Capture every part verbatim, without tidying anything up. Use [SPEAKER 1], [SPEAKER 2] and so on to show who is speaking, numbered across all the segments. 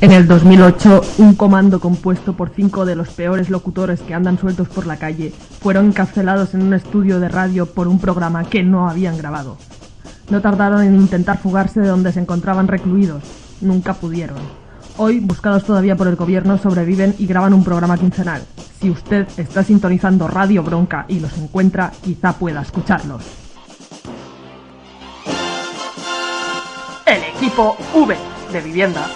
[SPEAKER 1] En el dos mil ocho, un comando compuesto por cinco de los peores locutores que andan sueltos por la calle fueron encarcelados en un estudio de radio por un programa que no habían grabado. No tardaron en intentar fugarse de donde se encontraban recluidos. Nunca pudieron. Hoy, buscados todavía por el gobierno, sobreviven y graban un programa quincenal. Si usted está sintonizando Radio Bronca y los encuentra, quizá pueda escucharlos. El equipo V de Vivienda.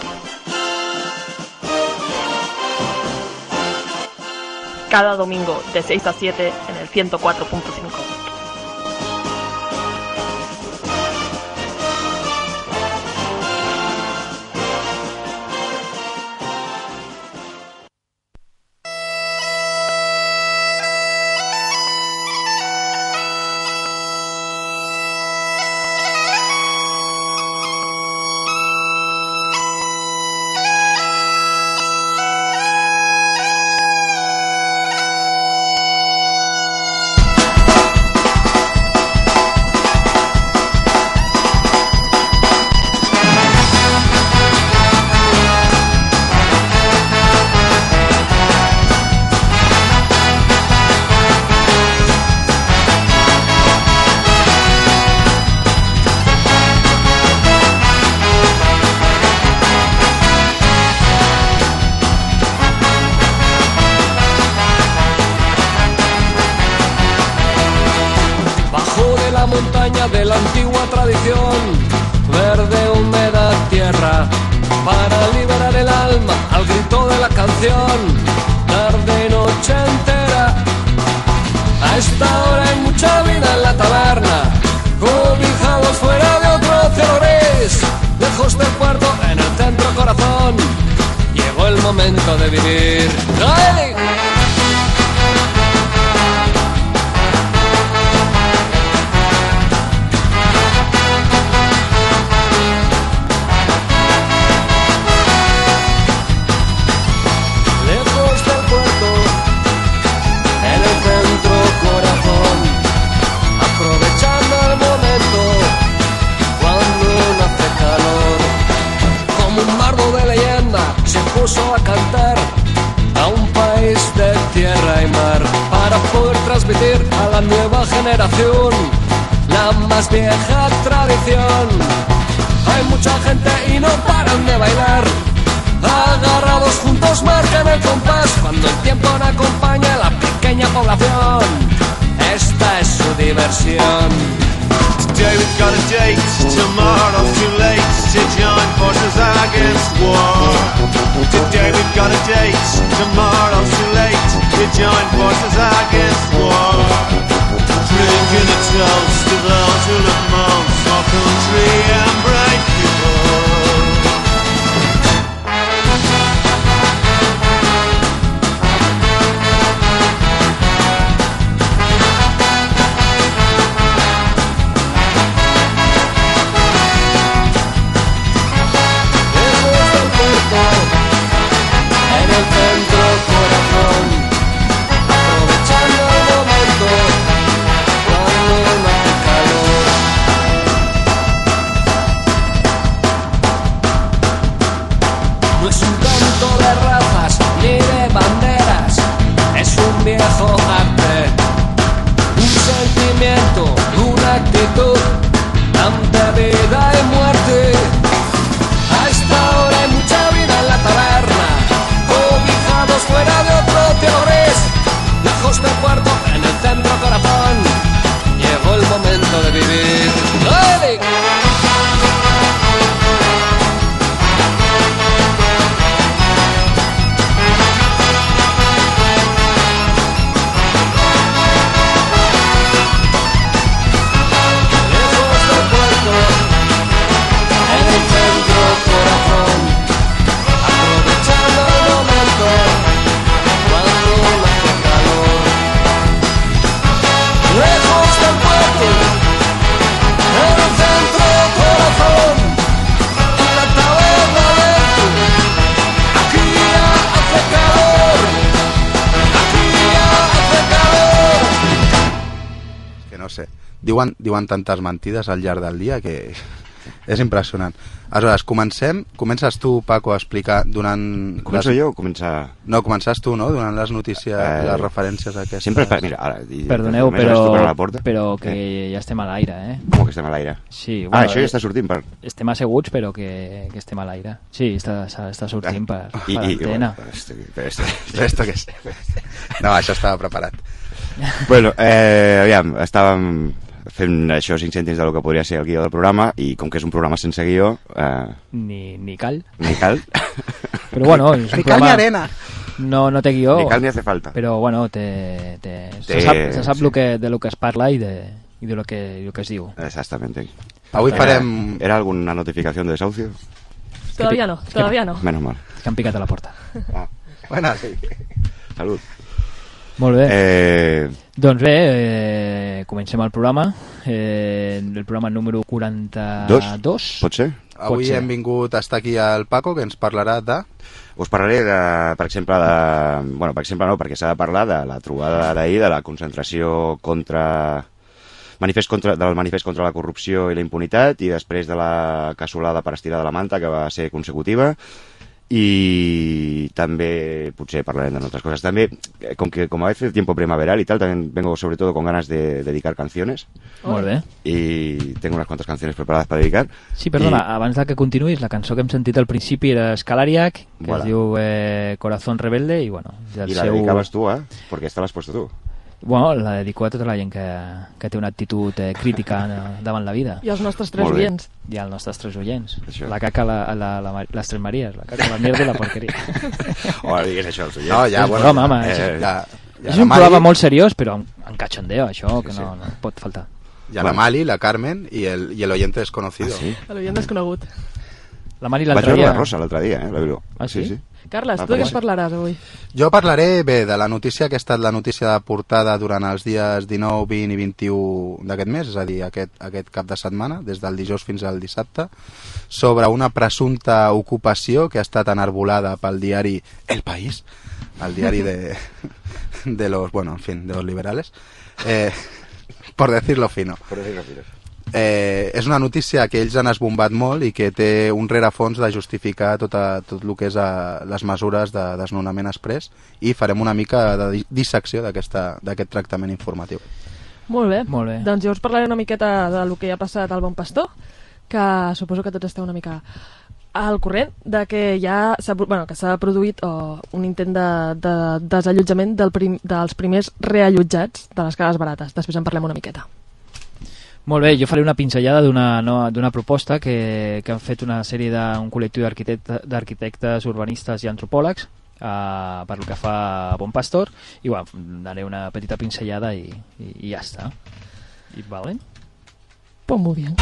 [SPEAKER 1] Cada domingo de seis a siete en el ciento cuatro punto cinco.
[SPEAKER 2] De la antigua tradición, verde, humedad, tierra, para liberar el alma al grito de la canción, tarde y noche entera. A esta hora hay mucha vida en la taberna, cobijados fuera de otro cielo gris, lejos del puerto, en el centro corazón, llegó el momento de vivir. ¡Ay! A cantar a un país de tierra y mar para poder transmitir a la nueva generación la más vieja tradición. Hay mucha gente y no paran de bailar, agarrados juntos marcan el compás cuando el tiempo no acompaña a la pequeña población. Esta es su diversión.
[SPEAKER 3] Today we've got a date, tomorrow's too late to join forces against war. Today we've got a date, tomorrow's too late to join forces against war. Drinking a toast to those who look most for country and brave people.
[SPEAKER 4] Diuen, diuen tantes mentides al llarg del dia que És impressionant. Aleshores, comencem. Comences tu, Paco, a explicar donant...
[SPEAKER 5] Començo
[SPEAKER 4] les...
[SPEAKER 5] jo o començar...
[SPEAKER 4] No, comences tu, no? Donant les notícies,
[SPEAKER 5] Eh,
[SPEAKER 4] les referències a aquestes...
[SPEAKER 5] Sempre... pa- Mira, ara... i-
[SPEAKER 6] Perdoneu,
[SPEAKER 5] més o menys
[SPEAKER 6] però,
[SPEAKER 5] tocarà la porta.
[SPEAKER 6] però que
[SPEAKER 5] Eh?
[SPEAKER 6] ja estem a l'aire, eh?
[SPEAKER 5] Com que estem a l'aire?
[SPEAKER 6] Sí,
[SPEAKER 5] Ah, això ja està sortint per...
[SPEAKER 6] Estem asseguts, però que, que estem a l'aire. Sí, està, està, està sortint per, per
[SPEAKER 5] I, i,
[SPEAKER 6] antena.
[SPEAKER 5] bueno, este, este,
[SPEAKER 4] Esto que és? No, això estava preparat.
[SPEAKER 5] bueno, eh, aviam, estàvem fent això cinc cèntims del que podria ser el guió del programa i com que és un programa sense guió, eh,
[SPEAKER 6] Ni, ni cal.
[SPEAKER 5] ni cal,
[SPEAKER 6] Però bueno, és un
[SPEAKER 4] Ni cal ni
[SPEAKER 6] programa...
[SPEAKER 4] arena.
[SPEAKER 6] No, no té guió,
[SPEAKER 5] ni cal ni hace falta.
[SPEAKER 6] però bueno, té, té, se
[SPEAKER 5] Té-
[SPEAKER 6] sap, se sap
[SPEAKER 5] sí.
[SPEAKER 6] lo que, de lo que es parla i de, i de lo que, lo que es diu.
[SPEAKER 5] Exactamente.
[SPEAKER 4] Avui
[SPEAKER 5] Era-
[SPEAKER 4] farem...
[SPEAKER 5] ¿Era alguna notificación de desahucio?
[SPEAKER 7] Todavía no, todavía no.
[SPEAKER 5] Menos mal.
[SPEAKER 6] Que han picat a la porta.
[SPEAKER 5] Ah,
[SPEAKER 4] Bueno, sí.
[SPEAKER 5] salut.
[SPEAKER 6] Molt bé.
[SPEAKER 5] Eh,
[SPEAKER 6] Doncs bé, eh, comencem el programa. Eh, el programa número quaranta-dos.
[SPEAKER 5] Dos? Pot ser?
[SPEAKER 4] Avui
[SPEAKER 6] ser.
[SPEAKER 4] hem vingut a estar aquí al Paco, que ens parlarà de...
[SPEAKER 5] Us parlaré, de, per exemple, de... Bueno, per exemple no, perquè s'ha de parlar de la trobada d'ahir, de la concentració contra... Manifest contra, del manifest contra la corrupció i la impunitat, i després de la cassolada per estirar de la manta, que va ser consecutiva, y també potser parlarem de otras cosas. També, com que com a veces tiempo primaveral y tal, también vengo sobre todo con ganas de dedicar canciones.
[SPEAKER 6] Molt bé.
[SPEAKER 5] Y tengo unas cuantas canciones preparadas para dedicar.
[SPEAKER 6] Sí, perdona,
[SPEAKER 5] I...
[SPEAKER 6] abans de que continuïs, la cançó que hem sentit al principi era Scalariac, que
[SPEAKER 5] Voilà.
[SPEAKER 6] es diu eh, Corazón Rebelde, i bueno, del
[SPEAKER 5] Y la
[SPEAKER 6] seu...
[SPEAKER 5] dedicabas tú, ¿eh? Porque esta la has puesto tú.
[SPEAKER 6] Bueno, la dedico a tota la gent que, que té una actitud eh, crítica eh, davant la vida.
[SPEAKER 7] I els nostres tres
[SPEAKER 5] Molt bé.
[SPEAKER 7] oients.
[SPEAKER 6] I als nostres tres oients.
[SPEAKER 5] Això.
[SPEAKER 6] La caca, la, la, la, la, les tres maries, la caca, la mierda i la porqueria.
[SPEAKER 5] O ara digues això, els oients.
[SPEAKER 4] No, ja,
[SPEAKER 6] És
[SPEAKER 4] bueno,
[SPEAKER 6] broma, home,
[SPEAKER 4] eh,
[SPEAKER 6] és-
[SPEAKER 4] ja, ja
[SPEAKER 6] És
[SPEAKER 4] la
[SPEAKER 6] un
[SPEAKER 4] Mali,
[SPEAKER 6] programa molt seriós, però amb, amb cachondeo, això, que
[SPEAKER 5] Sí,
[SPEAKER 6] no,
[SPEAKER 5] sí.
[SPEAKER 6] no pot faltar.
[SPEAKER 4] ja la Mali, la Carmen i el, i el oyente desconocido.
[SPEAKER 5] Ah, sí?
[SPEAKER 7] L'oient desconegut.
[SPEAKER 6] La Mari
[SPEAKER 5] Vaig
[SPEAKER 6] l'altre
[SPEAKER 5] veure
[SPEAKER 6] dia...
[SPEAKER 5] la Rosa l'altre dia, eh? La veure.
[SPEAKER 6] Ah, sí?
[SPEAKER 5] sí, sí.
[SPEAKER 7] Carles,
[SPEAKER 5] Ah,
[SPEAKER 7] tu de què
[SPEAKER 5] sí.
[SPEAKER 7] ens parlaràs avui?
[SPEAKER 4] Jo parlaré, bé, de la notícia que ha estat la notícia de portada durant els dies dinou, vint i vint-i-u d'aquest mes, és a dir, aquest, aquest cap de setmana, des del dijous fins al dissabte, sobre una presumpta ocupació que ha estat enarbolada pel diari El País, el diari de, de los, bueno, en fin, de los liberales, eh, por decirlo fino.
[SPEAKER 5] Por decirlo fino.
[SPEAKER 4] Eh, és una notícia que ells han esbombat molt i que té un rerefons de justificar tota, tot el que és a, les mesures de desnonament exprés, i farem una mica de di- dissecció d'aquest tractament informatiu.
[SPEAKER 7] Molt bé.
[SPEAKER 6] Molt bé.
[SPEAKER 7] Doncs jo us parlaré una miqueta de lo que ha passat al Bon Pastor, que suposo que tots esteu una mica al corrent de que ja s'ha bueno, que s'ha produït oh, un intent de, de desallotjament del prim, dels primers reallotjats de les cases barates. Després en parlem una miqueta.
[SPEAKER 6] Molt bé, jo faré una pinzellada d'una no, d'una proposta que, que han fet una sèrie d'un col·lectiu d'arquitecte- d'arquitectes, urbanistes i antropòlegs uh, per lo que fa a Bon Pastor, i bueno, daré una petita pinzellada i, i, i ja està. I vale?
[SPEAKER 7] Pues muy bien.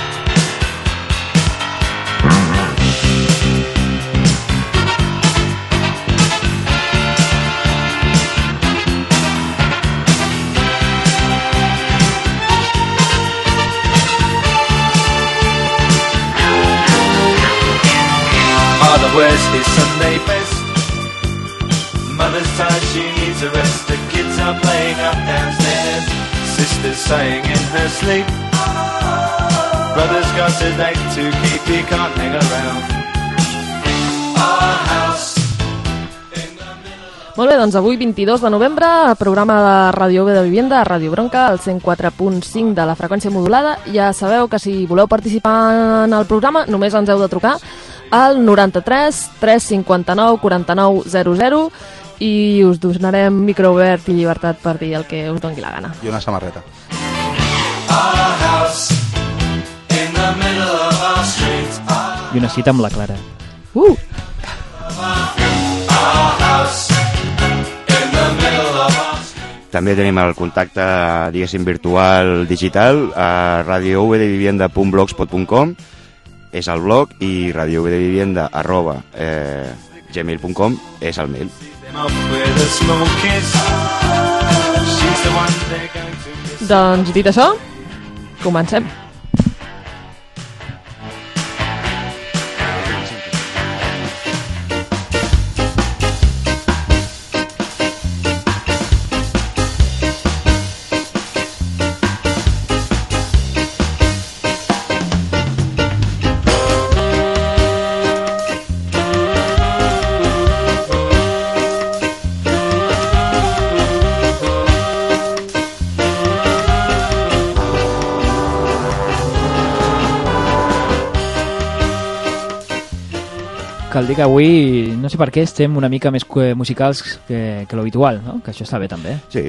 [SPEAKER 3] Father wears his Sunday best. Mother's tired, she needs a rest. The kids are playing up downstairs. Sister's sighing in her sleep. Brother's got a date to keep, he can't hang around. Our house.
[SPEAKER 7] Molt bé, doncs avui vint-i-dos de novembre, programa de Ràdio U B de Vivienda, a Ràdio Bronca, al cent quatre punt cinc de la freqüència modulada. Ja sabeu que si voleu participar en el programa només ens heu de trucar al noranta-tres tres cinquanta-nou quaranta-nou zero zero i us donarem micro obert i llibertat per dir el que us doni la gana.
[SPEAKER 4] I una samarreta.
[SPEAKER 3] Our house in the middle of our street.
[SPEAKER 6] I una cita amb la Clara.
[SPEAKER 7] Uh!
[SPEAKER 3] Our house in the middle of our street.
[SPEAKER 5] També tenim el contacte, diguéssim, virtual digital a radio v de vivienda punt blogspot punt com, és el blog, i radio v de vivienda arroba eh, gmail punt com és el mail.
[SPEAKER 3] Them up with a small kiss. She's the one they're going to miss.
[SPEAKER 7] Doncs dit això, comencem.
[SPEAKER 6] cal dir que avui, no sé per què, estem una mica més musicals que, que l'habitual, no? Que això està bé també.
[SPEAKER 5] Sí.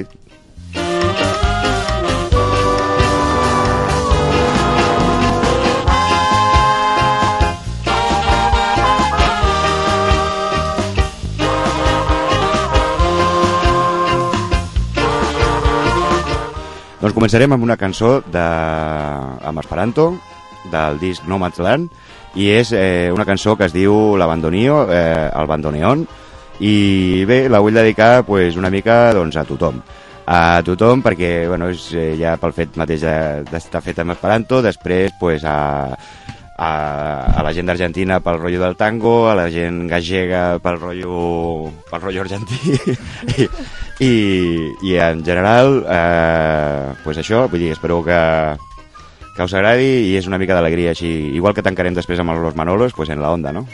[SPEAKER 5] Doncs començarem amb una cançó de... amb esperanto, del disc Nomadland, i és eh, una cançó que es diu L'Abandonio, eh, el Bandoneon, i bé, la vull dedicar pues, una mica doncs, a tothom. A tothom perquè bueno, és eh, ja pel fet mateix d'estar fet amb esperanto, després pues, a, a, a la gent d'Argentina pel rotllo del tango, a la gent gallega pel rotllo, pel rotllo argentí, i, i, i en general eh, pues això, vull dir, espero que, que us agradi i és una mica d'alegria així, igual que tancarem després amb els Manolos, pues en la onda, no?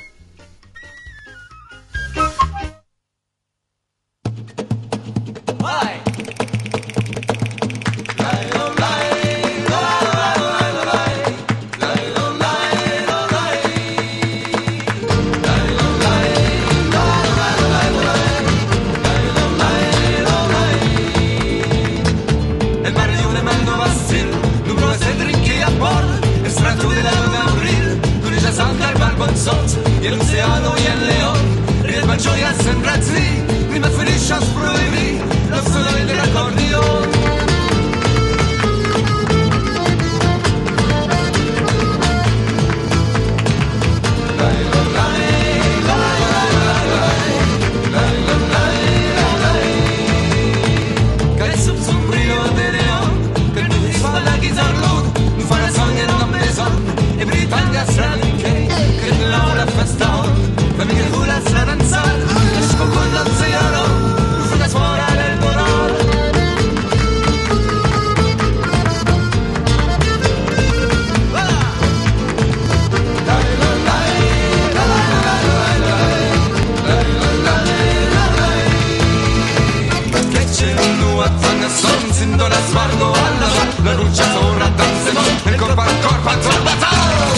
[SPEAKER 8] I l'oceano i el león, i el banjo i el senratzi, ni me ferisces prohibir el soroll de l'acordión. Que el subsombrío de león, que no es fa la guitarra, no fa la song en la maison, e Britannia Stranike, que Laura Festón, famiglia Hula Saranzal, e scopo l'oceano, non fu da suonare il dolore. Che c'è un nuovo zanga son, sin do la sguardo alla la luce sopra danze non, il corpo al corpo al soldato.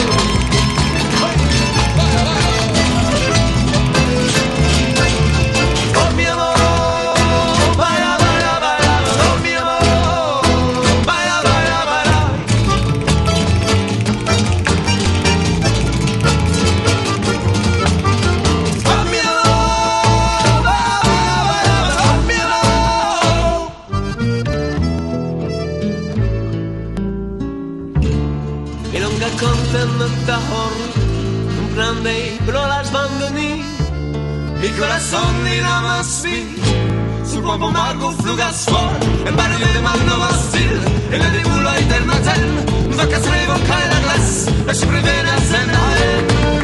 [SPEAKER 8] Il corazón di Namaspi sul pompo Marco flugas for en barrio de Mando Bastil en el tribulo Eternatel no que se revoca la glace la sobrevena cena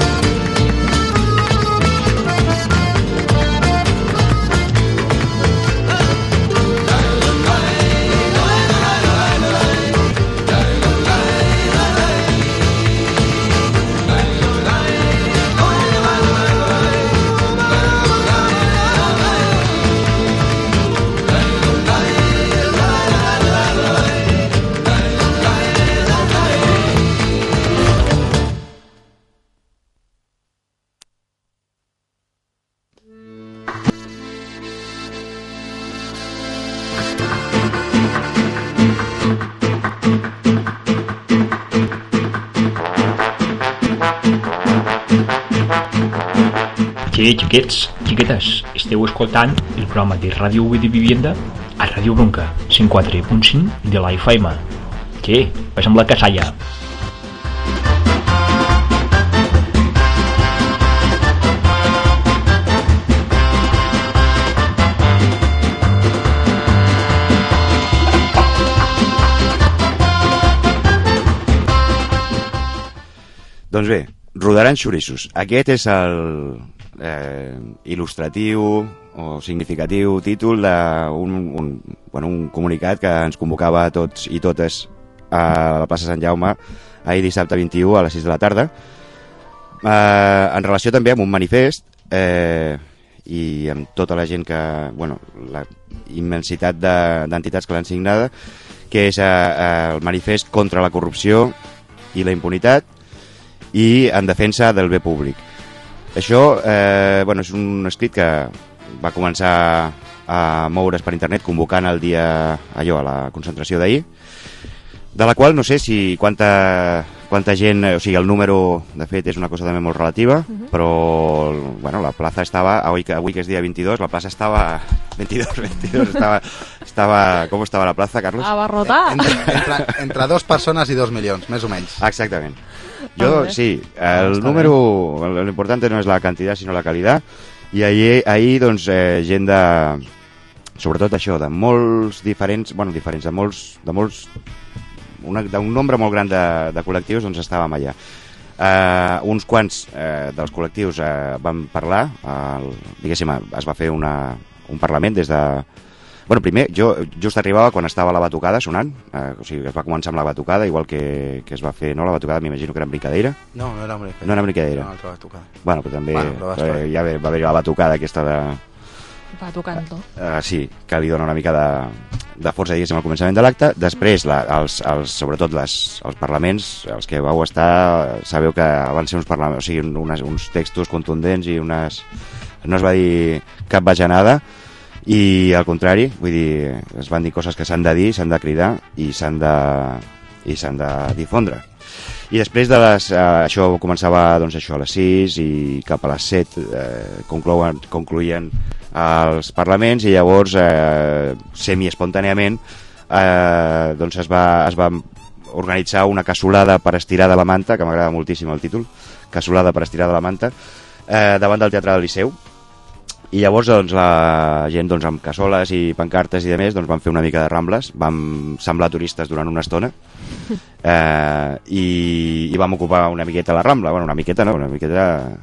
[SPEAKER 9] Sí, xiquets, xiquetes, esteu escoltant el programa de Ràdio U de Vivienda a Ràdio Bronca, cent quatre punt cinc de la F M. Sí, passa'm la casalla.
[SPEAKER 5] Doncs bé, rodaran xoriços. Aquest és el eh, il·lustratiu o significatiu títol d'un un, bueno, un comunicat que ens convocava a tots i totes a la plaça Sant Jaume ahir dissabte vint-i-u a les sis de la tarda, eh, en relació també amb un manifest eh, i amb tota la gent que, bueno, la immensitat d'entitats que l'han signada, que és eh, el manifest contra la corrupció i la impunitat i en defensa del bé públic. Això eh, bueno, és un escrit que va començar a moure's per internet convocant el dia allò a la concentració d'ahir, de la qual no sé si quanta, quanta gent, o sigui, el número de fet és una cosa també molt relativa, uh-huh. però bueno, la plaça estava, avui que, avui que és dia vint-i-dos, la plaça estava veintidós, veintidós, estava, estava, com estava la plaça, Carlos?
[SPEAKER 7] Abarrotada.
[SPEAKER 4] Entre, entre, entre dos persones i dos milions, més o menys.
[SPEAKER 5] Exactament. Jo, sí, el número, l'important no és la quantitat sinó la qualitat, i ahir, ahir doncs, eh, gent de, sobretot això, de molts diferents, bueno, diferents, de molts, de molts, una, d'un nombre molt gran de, de col·lectius, doncs estàvem allà. Uh, uns quants uh, dels col·lectius uh, van parlar, uh, diguéssim, es va fer una, un parlament des de... Bueno, primer, jo just arribava quan estava la batucada sonant, eh, o sigui, es va començar amb la batucada, igual que, que es va fer, no, la batucada m'imagino que era en Brincadeira.
[SPEAKER 4] No, no era en Brincadeira.
[SPEAKER 5] No era en Brincadeira.
[SPEAKER 4] Era una altra batucada.
[SPEAKER 5] Bueno, però també
[SPEAKER 4] bueno, però
[SPEAKER 5] eh, ja va haver la batucada aquesta de...
[SPEAKER 7] Batucant-ho.
[SPEAKER 5] Uh, sí, que li dona una mica de, de força, diguéssim, al començament de l'acte. Després, la, els, els, sobretot les, els parlaments, els que vau estar, sabeu que van ser uns parlaments, o sigui, unes, uns textos contundents i unes... no es va dir cap bajanada, i al contrari, vull dir, es van dir coses que s'han de dir, s'han de cridar i s'han de, i s'han de difondre. I després de les, eh, això començava doncs, això, a les sis i cap a les set eh, conclouen, concluïen els parlaments i llavors eh, semi-espontàniament eh, doncs es va, es va organitzar una cassolada per estirar de la manta, que m'agrada moltíssim el títol, cassolada per estirar de la manta, eh, davant del Teatre del Liceu. I llavors doncs, la gent doncs, amb cassoles i pancartes i demés doncs, van fer una mica de rambles, vam semblar turistes durant una estona eh, i, i vam ocupar una miqueta la Rambla, bueno, una miqueta no, una miqueta,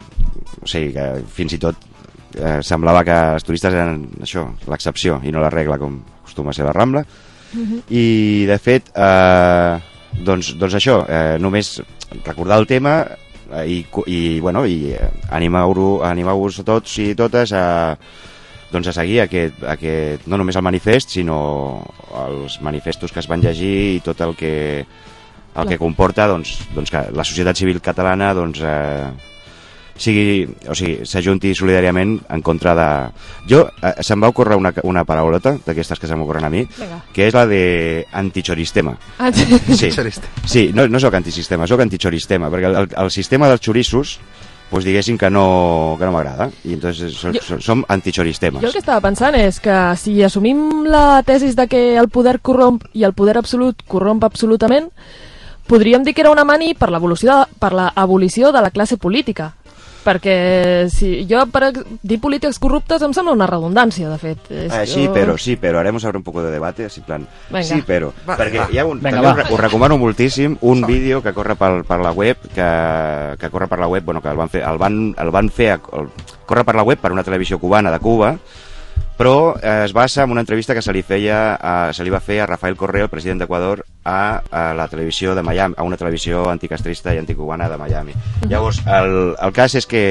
[SPEAKER 5] o sigui que fins i tot eh, semblava que els turistes eren això, l'excepció i no la regla com acostuma a ser la Rambla. Uh-huh. I de fet eh, doncs, doncs això, eh, només recordar el tema i, i, bueno, i animeu-vos animeu tots i totes a, doncs a seguir aquest, aquest, no només el manifest sinó els manifestos que es van llegir i tot el que, el que comporta doncs, doncs que la societat civil catalana doncs, eh, sigui, o sigui, s'ajunti solidàriament en contra de... Jo, eh, se'm va ocórrer una, una paraulota d'aquestes que se'm ocorren a mi, Venga. Que és la de antichoristema. Sí, sí, no, no soc antisistema, soc antichoristema, perquè el, el sistema dels xorissos pues diguéssim que no, que no m'agrada i entonces som, jo, som antichoristemes.
[SPEAKER 7] Jo el que estava pensant és que si assumim la tesis de que el poder corromp i el poder absolut corromp absolutament, podríem dir que era una mani per l'abolició per l'abolició de la classe política. Perquè si jo per dir polítics corruptes em sembla una redundància, de fet. És
[SPEAKER 5] eh, sí,
[SPEAKER 7] jo...
[SPEAKER 5] però, sí, però haremos ahora un poco de debate, así plan.
[SPEAKER 7] Venga.
[SPEAKER 5] Sí, però, va, perquè va. Hi ha un,
[SPEAKER 6] Venga,
[SPEAKER 5] també
[SPEAKER 6] va.
[SPEAKER 5] us recomano moltíssim un va. vídeo que corre per, per la web, que, que corre per la web, bueno, que el van fer, el van, el van fer el, corre per la web per una televisió cubana de Cuba, però eh, es basa en una entrevista que se li feia a, se li va fer a Rafael Correa, el president d'Equador, a, a la televisió de Miami, a una televisió anticastrista i anticubana de Miami. Uh-huh. Llavors, el, el cas és que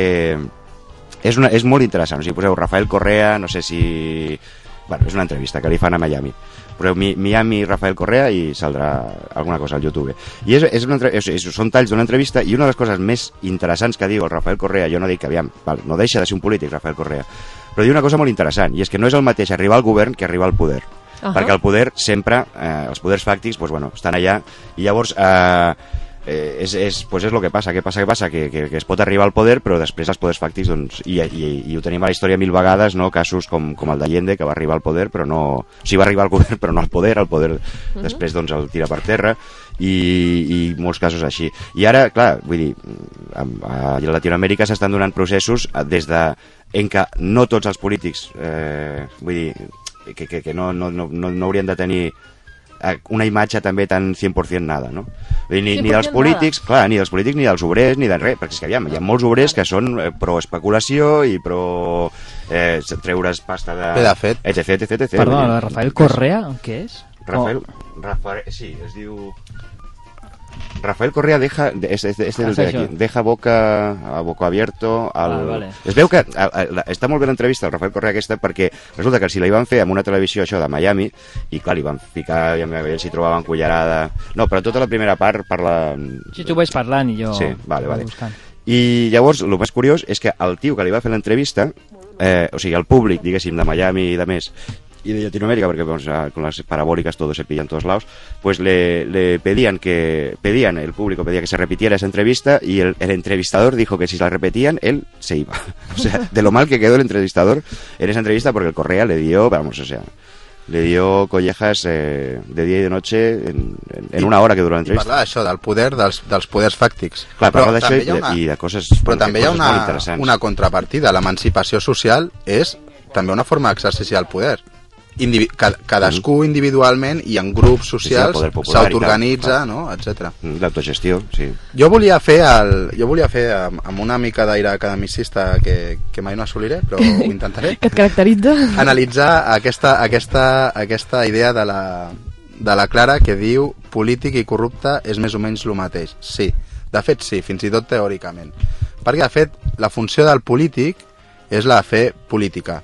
[SPEAKER 5] és, una, és molt interessant, o sigui, poseu Rafael Correa, no sé si... Bueno, és una entrevista que li fan a Miami. Poseu Miami Rafael Correa i saldrà alguna cosa al YouTube. I és, és una, és, és, són talls d'una entrevista i una de les coses més interessants que diu el Rafael Correa, jo no dic que, aviam, val, no deixa de ser un polític Rafael Correa, però diu una cosa molt interessant, i és que no és el mateix arribar al govern que arribar al poder. Uh-huh. Perquè el poder sempre, eh, els poders fàctics, pues, bueno, estan allà, i llavors eh, eh, és, és, pues és el que passa, què passa, què passa? Que, que, que es pot arribar al poder, però després els poders fàctics, doncs, i, i, i ho tenim a la història mil vegades, no? Casos com, com el d'Allende, que va arribar al poder, però no... O sigui, va arribar al govern, però no al poder, el poder uh-huh. després, doncs, el tira per terra, i, i molts casos així. I ara, clar, vull dir, a, a Latinoamèrica s'estan donant processos des de en què no tots els polítics, eh, vull dir, que, que, que no, no, no, no haurien de tenir una imatge també tan cent per cent nada, no? Vull dir, ni, ni dels polítics, nada. Clar, ni dels polítics ni dels obrers, ni de res, perquè és que aviam, hi ha molts obrers que són eh, pro especulació i pro eh, treure's pasta de...
[SPEAKER 4] De fet.
[SPEAKER 5] Etc, etc, etc.
[SPEAKER 6] Perdona, Rafael Correa, què és?
[SPEAKER 5] Rafael, oh. Rafael, sí, es diu... Rafael Correa deja es, es, es ah, de aquí, deja boca a boca abierto al... ah, vale. Es veu que a, a, està molt bé l'entrevista al Rafael Correa aquesta, perquè resulta que si la hi van fer amb una televisió això de Miami i clar, li van ficar, ja veiem si trobaven cullerada, no, però tota la primera part parla...
[SPEAKER 6] Si tu vaig parlant i jo
[SPEAKER 5] sí, vale, vale.
[SPEAKER 6] buscant.
[SPEAKER 5] I llavors, el més curiós és que el tio que li va fer l'entrevista, eh, o sigui, el públic, diguéssim, de Miami i de més, y de Latinoamérica, porque pues, con las parabólicas todo se pilla en todos lados, pues le, le pedían que, pedían, el público pedía que se repitiera esa entrevista y el, el entrevistador dijo que si la repetían, él se iba. O sea, de lo mal que quedó el entrevistador en esa entrevista porque el Correa le dio, vamos, o sea, le dio collejas eh, de dia i de noche en, en, en una hora que duró l'entrevista.
[SPEAKER 4] I parla d'això, del poder, dels, dels poders fàctics.
[SPEAKER 5] Clar, parla d'això i, una... i de coses,
[SPEAKER 4] però
[SPEAKER 5] bueno,
[SPEAKER 4] també hi ha
[SPEAKER 5] coses
[SPEAKER 4] una, una contrapartida. L'emancipació social és també una forma d'exercici del poder. Indivi Cad cadascú mm. individualment i en grups socials sí, sí, s'autoorganitza, no? etcètera.
[SPEAKER 5] L'autogestió, sí.
[SPEAKER 4] Jo volia fer, el, jo volia fer amb, amb una mica d'aire academicista que, que mai no assoliré, però ho intentaré.
[SPEAKER 7] Que et caracteritza?
[SPEAKER 4] Analitzar aquesta, aquesta, aquesta idea de la, de la Clara que diu polític i corrupte és més o menys el mateix. Sí, de fet sí, fins i tot teòricament. Perquè de fet la funció del polític és la de fer política.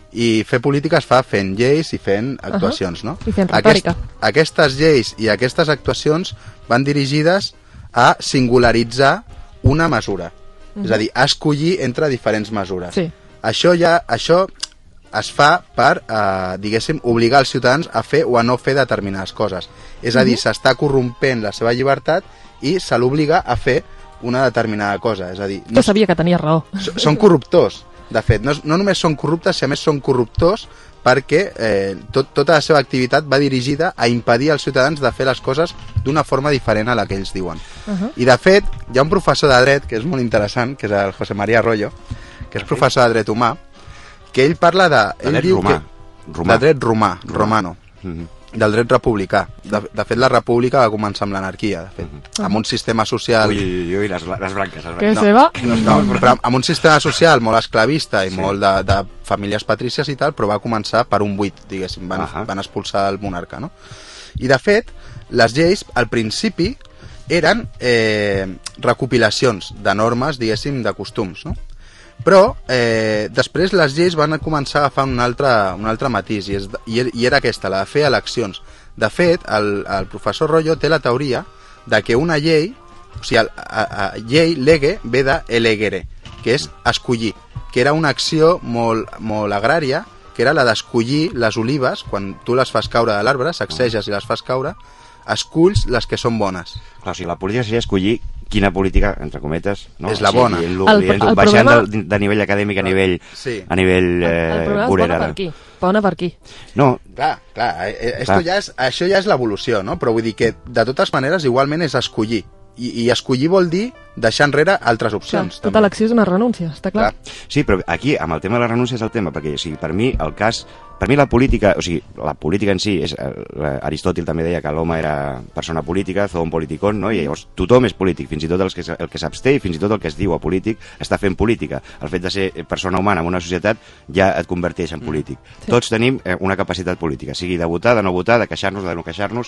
[SPEAKER 4] I fer política es fa fent lleis i fent actuacions, uh-huh. no?
[SPEAKER 7] I fent retòrica.
[SPEAKER 4] Aquest, aquestes lleis i aquestes actuacions van dirigides a singularitzar una mesura. Uh-huh. És a dir, a escollir entre diferents mesures.
[SPEAKER 7] Sí.
[SPEAKER 4] Això ja això es fa per, eh, diguéssim, obligar els ciutadans a fer o a no fer determinades coses. És a dir, uh-huh. s'està corrompent la seva llibertat i se l'obliga a fer una determinada cosa. És a dir,
[SPEAKER 7] no, jo sabia que tenia raó.
[SPEAKER 4] Són corruptors. De fet, no, no només són corruptes, sinó a més són corruptors perquè eh, tot, tota la seva activitat va dirigida a impedir als ciutadans de fer les coses d'una forma diferent a la que ells diuen. Uh-huh. I de fet, hi ha un professor de dret que és molt interessant, que és el José María Arroyo, que és professor de dret humà, que ell parla de...
[SPEAKER 5] De
[SPEAKER 4] ell
[SPEAKER 5] dret
[SPEAKER 4] diu
[SPEAKER 5] romà.
[SPEAKER 4] Que,
[SPEAKER 5] romà.
[SPEAKER 4] De dret romà, romano. Uh-huh. Del dret republicà. De, de fet, la república va començar amb l'anarquia, de fet. Uh-huh. Amb un sistema social...
[SPEAKER 5] Ui, ui, ui, les, les branques. Les branques.
[SPEAKER 7] Què se va?
[SPEAKER 4] No, no, però amb un sistema social molt esclavista i sí. molt de, de famílies patrícies i tal, però va començar per un buit, diguéssim. Van, uh-huh. van expulsar el monarca, no? I, de fet, les lleis, al principi, eren eh, recopilacions de normes, diguéssim, de costums, no? Però eh, després les lleis van començar a agafar un altre, un altre matís i, és, i era aquesta, la de fer eleccions. De fet, el, el professor Rollo té la teoria de que una llei, o sigui, a, a, a, llei, lege, ve de elegere, que és escollir, que era una acció molt, molt agrària, que era la d'escollir les olives, quan tu les fas caure de l'arbre, sacseges i les fas caure, esculls les que són bones.
[SPEAKER 5] Clar, o sigui, la política seria escollir quina política, entre cometes, no?
[SPEAKER 4] És la bona.
[SPEAKER 5] Sí, el,
[SPEAKER 7] el,
[SPEAKER 5] el, el baixant problema... de, de nivell acadèmic a nivell,
[SPEAKER 4] sí.
[SPEAKER 5] a nivell eh,
[SPEAKER 7] el problema
[SPEAKER 5] vorera.
[SPEAKER 7] és bona per aquí. Bona per aquí.
[SPEAKER 5] No.
[SPEAKER 4] Clar, clar, eh, esto clar. Ja és, això ja és l'evolució, no? Però vull dir que, de totes maneres, igualment és escollir. I, i escollir vol dir deixar enrere altres opcions.
[SPEAKER 7] Clar, tota l'acció és una renúncia, està clar. clar.
[SPEAKER 5] Sí, però aquí, amb el tema de la renúncia és el tema, perquè o sigui, per mi el cas... Per mi la política, o sigui, la política en si, és, Aristòtil també deia que l'home era persona política, zoon politikon, no? I llavors tothom és polític, fins i tot el que, el que s'absté i fins i tot el que es diu a polític està fent política. El fet de ser persona humana en una societat ja et converteix en polític. Sí. Tots tenim eh, una capacitat política, sigui de votar, de no votar, de queixar-nos, de no queixar-nos,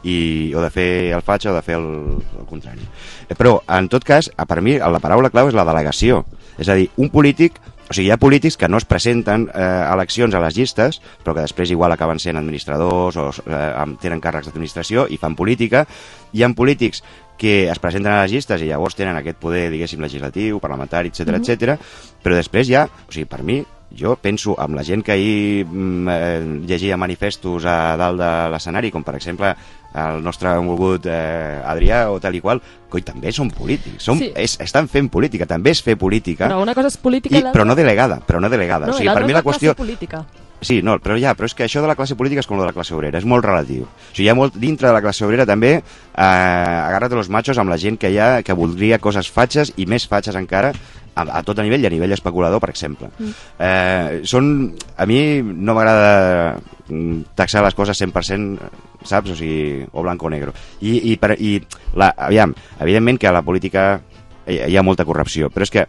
[SPEAKER 5] i, o de fer el fatxa o de fer el, el contrari. Eh, però, en tot cas, per mi, la paraula clau és la delegació. És a dir, un polític... O sigui, hi ha polítics que no es presenten eh, a eleccions a les llistes, però que després igual acaben sent administradors o eh, tenen càrrecs d'administració i fan política. Hi ha polítics que es presenten a les llistes i llavors tenen aquest poder, diguéssim, legislatiu, parlamentari, etcètera, mm-hmm. etcètera. Però després hi ha, o sigui, per mi, jo penso amb la gent que ahir mm, eh, llegia manifestos a dalt de l'escenari, com per exemple el nostre volgut eh, Adrià o tal i qual, coi, també són polítics, són, sí. és, estan fent política, també és fer política,
[SPEAKER 7] però una cosa és política
[SPEAKER 5] i, però no delegada, però no delegada.
[SPEAKER 7] No,
[SPEAKER 5] o sigui, per mi la qüestió...
[SPEAKER 7] política.
[SPEAKER 5] Sí, no, però ja, però és que això de la classe política és com lo de la classe obrera, és molt relatiu. O sigui, hi ha molt dintre de la classe obrera també eh, agarra't los machos amb la gent que hi ha, que voldria coses fatxes i més fatxes encara a, a tot a nivell i a nivell especulador, per exemple. Mm. Eh, són, a mi no m'agrada taxar les coses cent per cent, saps? O sigui, o blanc o negro. I, i, per, i la, aviam, evidentment que a la política hi, hi ha molta corrupció, però és que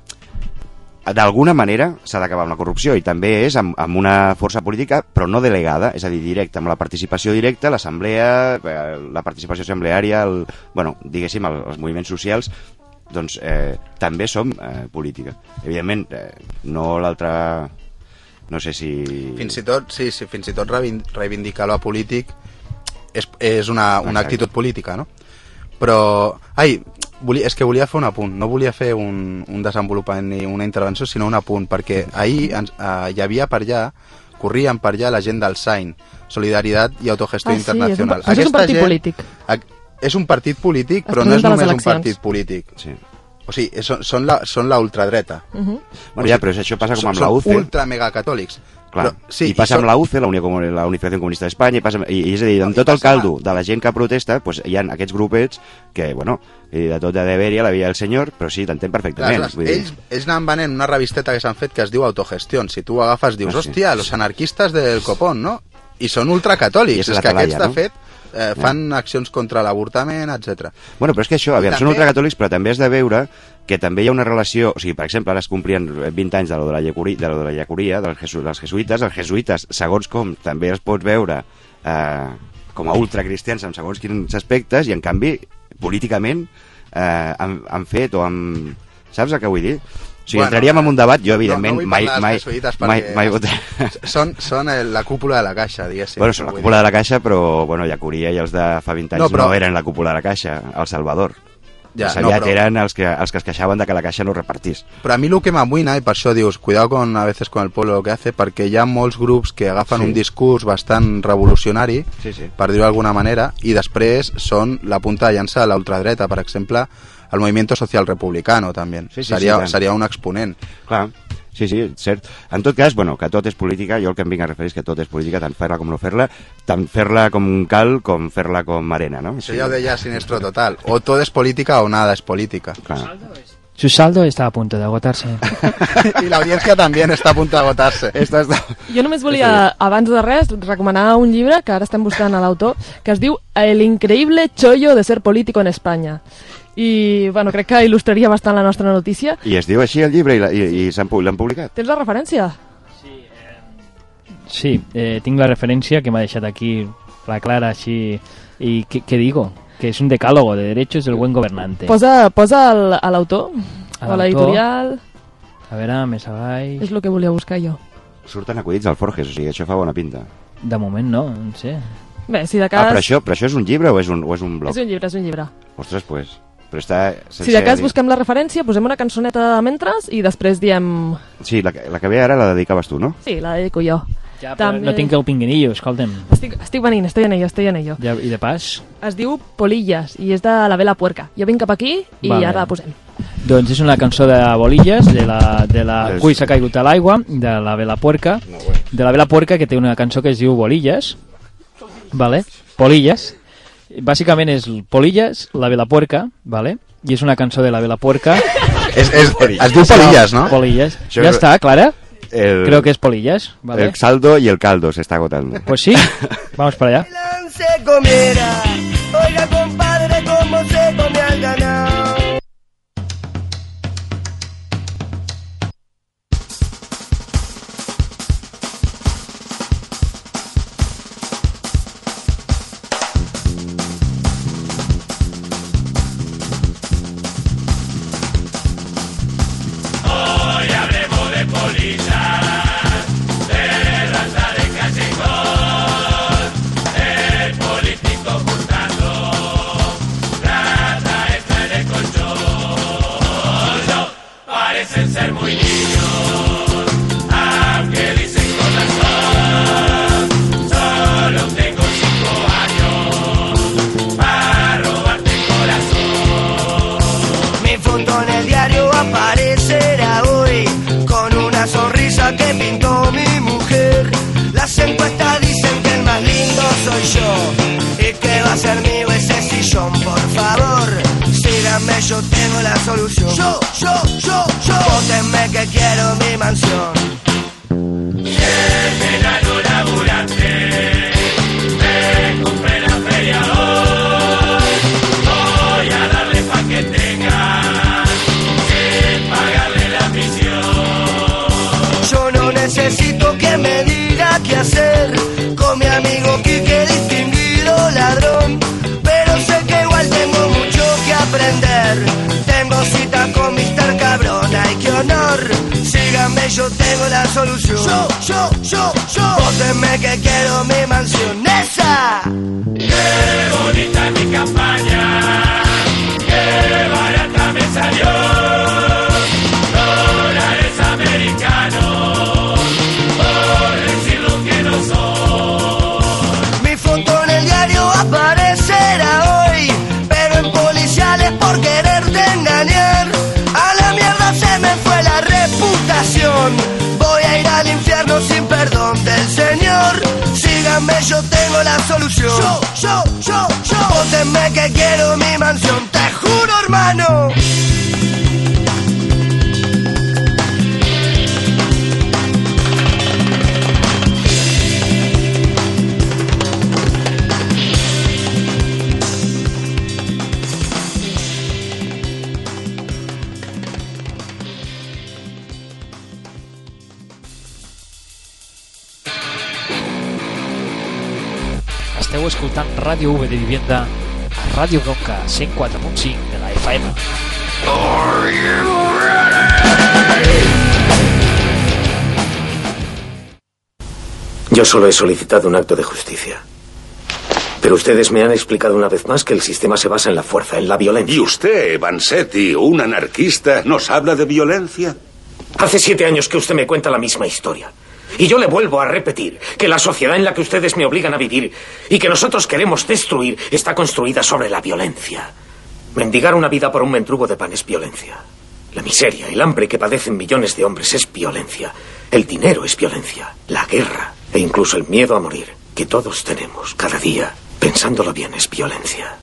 [SPEAKER 5] d'alguna manera s'ha d'acabar amb la corrupció i també és amb, amb una força política però no delegada, és a dir, directa, amb la participació directa, l'assemblea, la participació assembleària, el, bueno, diguéssim, el, els moviments socials, doncs eh, també som eh, política. Evidentment, eh, no l'altra... No sé si...
[SPEAKER 4] Fins i tot, sí, sí, fins i tot reivindicar lo polític és, és una, una actitud política, no? Però, ai, volia, és que volia fer un apunt, no volia fer un, un desenvolupament ni una intervenció, sinó un apunt, perquè ahir ens, eh, hi havia per allà, corrien per allà la gent del S A I N, Solidaritat i Autogestió
[SPEAKER 7] ah, sí,
[SPEAKER 4] Internacional.
[SPEAKER 7] És un, és un partit gent, polític.
[SPEAKER 4] A, és un partit polític, però no és només un partit polític. Sí. O sigui, són, són, la, són la ultradreta.
[SPEAKER 7] Uh -huh.
[SPEAKER 5] Bueno, ja, però això passa com amb
[SPEAKER 4] són,
[SPEAKER 5] la U C E.
[SPEAKER 4] Són ultramegacatòlics.
[SPEAKER 5] Clar,
[SPEAKER 4] però, sí,
[SPEAKER 5] i passa
[SPEAKER 4] i
[SPEAKER 5] amb la U C E, la, Unió, la Unificació Comunista d'Espanya, i, passa, i, i és a dir, amb tot el caldo de la gent que protesta, pues, hi ha aquests grupets que, bueno, i de tot de deberia la via del senyor, però sí, t'entenc perfectament.
[SPEAKER 4] Clar, clar, ells, ells anaven venent una revisteta que s'han fet que es diu Autogestión. Si tu agafes, dius, ah, sí, hòstia, sí, los sí. anarquistes del copón, no? I són ultracatòlics. És que aquests, de fet, eh, fan ja. accions contra l'avortament, etcètera.
[SPEAKER 5] Bueno, però és que això, aviam, són ultracatòlics, però també has de veure que també hi ha una relació, o sigui, per exemple, ara es complien vint anys de lo de la llecuria, de, lo de la llecuria dels, jesu, dels jesuïtes. Els jesuïtes, segons com, també els pots veure eh, com a ultracristians en segons quins aspectes, i en canvi, políticament, eh, han, han fet o han... Saps el que vull dir? O sigui, bueno, entraríem en un debat, jo evidentment
[SPEAKER 4] no, no
[SPEAKER 5] mai, mai, mai, mai votaré.
[SPEAKER 4] Són, són la cúpula de la caixa, diguéssim.
[SPEAKER 5] Bueno, són la cúpula de la caixa, però bueno, Llacuria i els de fa vint anys no, però... no eren la cúpula de la caixa, El Salvador. Ja, els Sallat no, però... eren els que, els que es queixaven de que la caixa no repartís.
[SPEAKER 4] Però a mi el que m'amoïna, i per això dius, cuidado con, a veces con el pueblo lo que hace, perquè hi ha molts grups que agafen sí. un discurs bastant revolucionari, sí, sí. per dir-ho d'alguna manera, i després són la punta de llança de la ultradreta, per exemple, el Movimiento Social Republicano, també. Sí, sí, seria, sí, seria un exponent.
[SPEAKER 5] Clar, sí, sí, cert. En tot cas, bueno, que tot és política, jo el que em vinc a referir és que tot és política, tant fer-la com no fer-la, tant fer-la com cal com fer-la com arena, no?
[SPEAKER 4] Això sí. Ja ho deia Sinestro Total. O tot és política o nada és política.
[SPEAKER 5] Clar.
[SPEAKER 6] Su saldo está a punto de agotarse.
[SPEAKER 4] I l'audiència també està a punt d'agotar-se.
[SPEAKER 5] Esta està...
[SPEAKER 7] Jo només volia, abans de res, recomanar un llibre que ara estem buscant a l'autor, que es diu El increíble chollo de ser político en España. I, bueno, crec que il·lustraria bastant la nostra notícia.
[SPEAKER 5] I es diu així el llibre i, la, i, i l'han publicat?
[SPEAKER 7] Tens la referència?
[SPEAKER 6] Sí, eh, sí eh, tinc la referència que m'ha deixat aquí la Clara així. I què, què digo? Que és un decálogo de derechos del buen gobernante.
[SPEAKER 7] Posa, posa el, a l'autor o a l'editorial.
[SPEAKER 6] A veure, més avall...
[SPEAKER 7] És el que volia buscar jo.
[SPEAKER 5] Surten acudits al Forges, o sigui, això fa bona pinta.
[SPEAKER 6] De moment no, no sé.
[SPEAKER 7] Bé, si de cas...
[SPEAKER 5] Ah, però això, però això és un llibre o és un, o és un blog?
[SPEAKER 7] És un llibre, és un llibre.
[SPEAKER 5] Ostres, pues... Però està
[SPEAKER 7] si de cas busquem la referència, posem una cançoneta mentres i després diem...
[SPEAKER 5] Sí, la, la que ve ara la dedicaves tu, no?
[SPEAKER 7] Sí, la dedico jo.
[SPEAKER 6] Ja, però També... no tinc el pinguinillo, escolta'm.
[SPEAKER 7] Estic, estic venint, estoy en ello, estoy en ello.
[SPEAKER 6] Ja, I de pas?
[SPEAKER 7] Es diu Polillas i és de la Vela Puerca. Jo vinc cap aquí i vale. Ara la posem.
[SPEAKER 6] Doncs és una cançó de Bolillas, de la, de la es... Cui s'ha caigut a l'aigua, de la Vela Puerca, no, bueno. de la Vela Puerca, que té una cançó que es diu Bolillas, vale? Polillas. Bàsicament és Polillas, la Vela Puerca, vale? I és una cançó de la Vela Puerca.
[SPEAKER 4] es, es, es diu Polillas, no?
[SPEAKER 6] Polillas. Ja està, Clara? El, Creo que es Polillas, ¿vale?
[SPEAKER 5] El saldo y el caldo se está agotando.
[SPEAKER 6] Pues sí, vamos para allá.
[SPEAKER 10] Se comiera, oiga compadre, cómo se come al ganado. Yo tengo la solución. Yo, yo, yo, yo. Vótenme que quiero mi mansión. El verano laburante, me compré la feria hoy. Voy a darle pa' que tenga, sin pagarle la misión. Yo no necesito que me diga qué hacer con mi amigo Quique, distinguido ladrón. Pero sé que igual tengo mucho que aprender. Tengo cita con mister Cabrón, ay qué honor. Síganme, yo tengo la solución. Yo, yo, yo, yo. Vótenme que quiero mi mansión. ¡Esa! ¡Qué bonita mi campaña! ¡Qué barata!
[SPEAKER 8] adiós, dólares americanos, por decir lo que no son.
[SPEAKER 10] Mi foto en el diario aparecerá hoy, pero en policiales por quererte engañar. A la mierda se me fue la reputación. Voy a ir al infierno sin perdón del Señor. Síganme, yo tengo la solución. Yo, yo, yo, yo. Vótenme que quiero mi mansión, te juro, hermano.
[SPEAKER 6] Esteu escoltant Ràdio V de Vivienda a Ràdio Bronca cent quatre punt cinc de la F M.
[SPEAKER 11] Yo solo he solicitado un acto de justicia. Pero ustedes me han explicado una vez más que el sistema se basa en la fuerza, en la violencia.
[SPEAKER 12] ¿Y usted, Vanzetti, un anarquista, nos habla de violencia?
[SPEAKER 11] Hace siete años que usted me cuenta la misma historia. Y yo le vuelvo a repetir que la sociedad en la que ustedes me obligan a vivir y que nosotros queremos destruir está construida sobre la violencia. Mendigar una vida por un mendrugo de pan es violencia. La miseria, el hambre que padecen millones de hombres es violencia. El dinero es violencia. La guerra e incluso el miedo a morir que todos tenemos cada día, pensándolo bien, es violencia.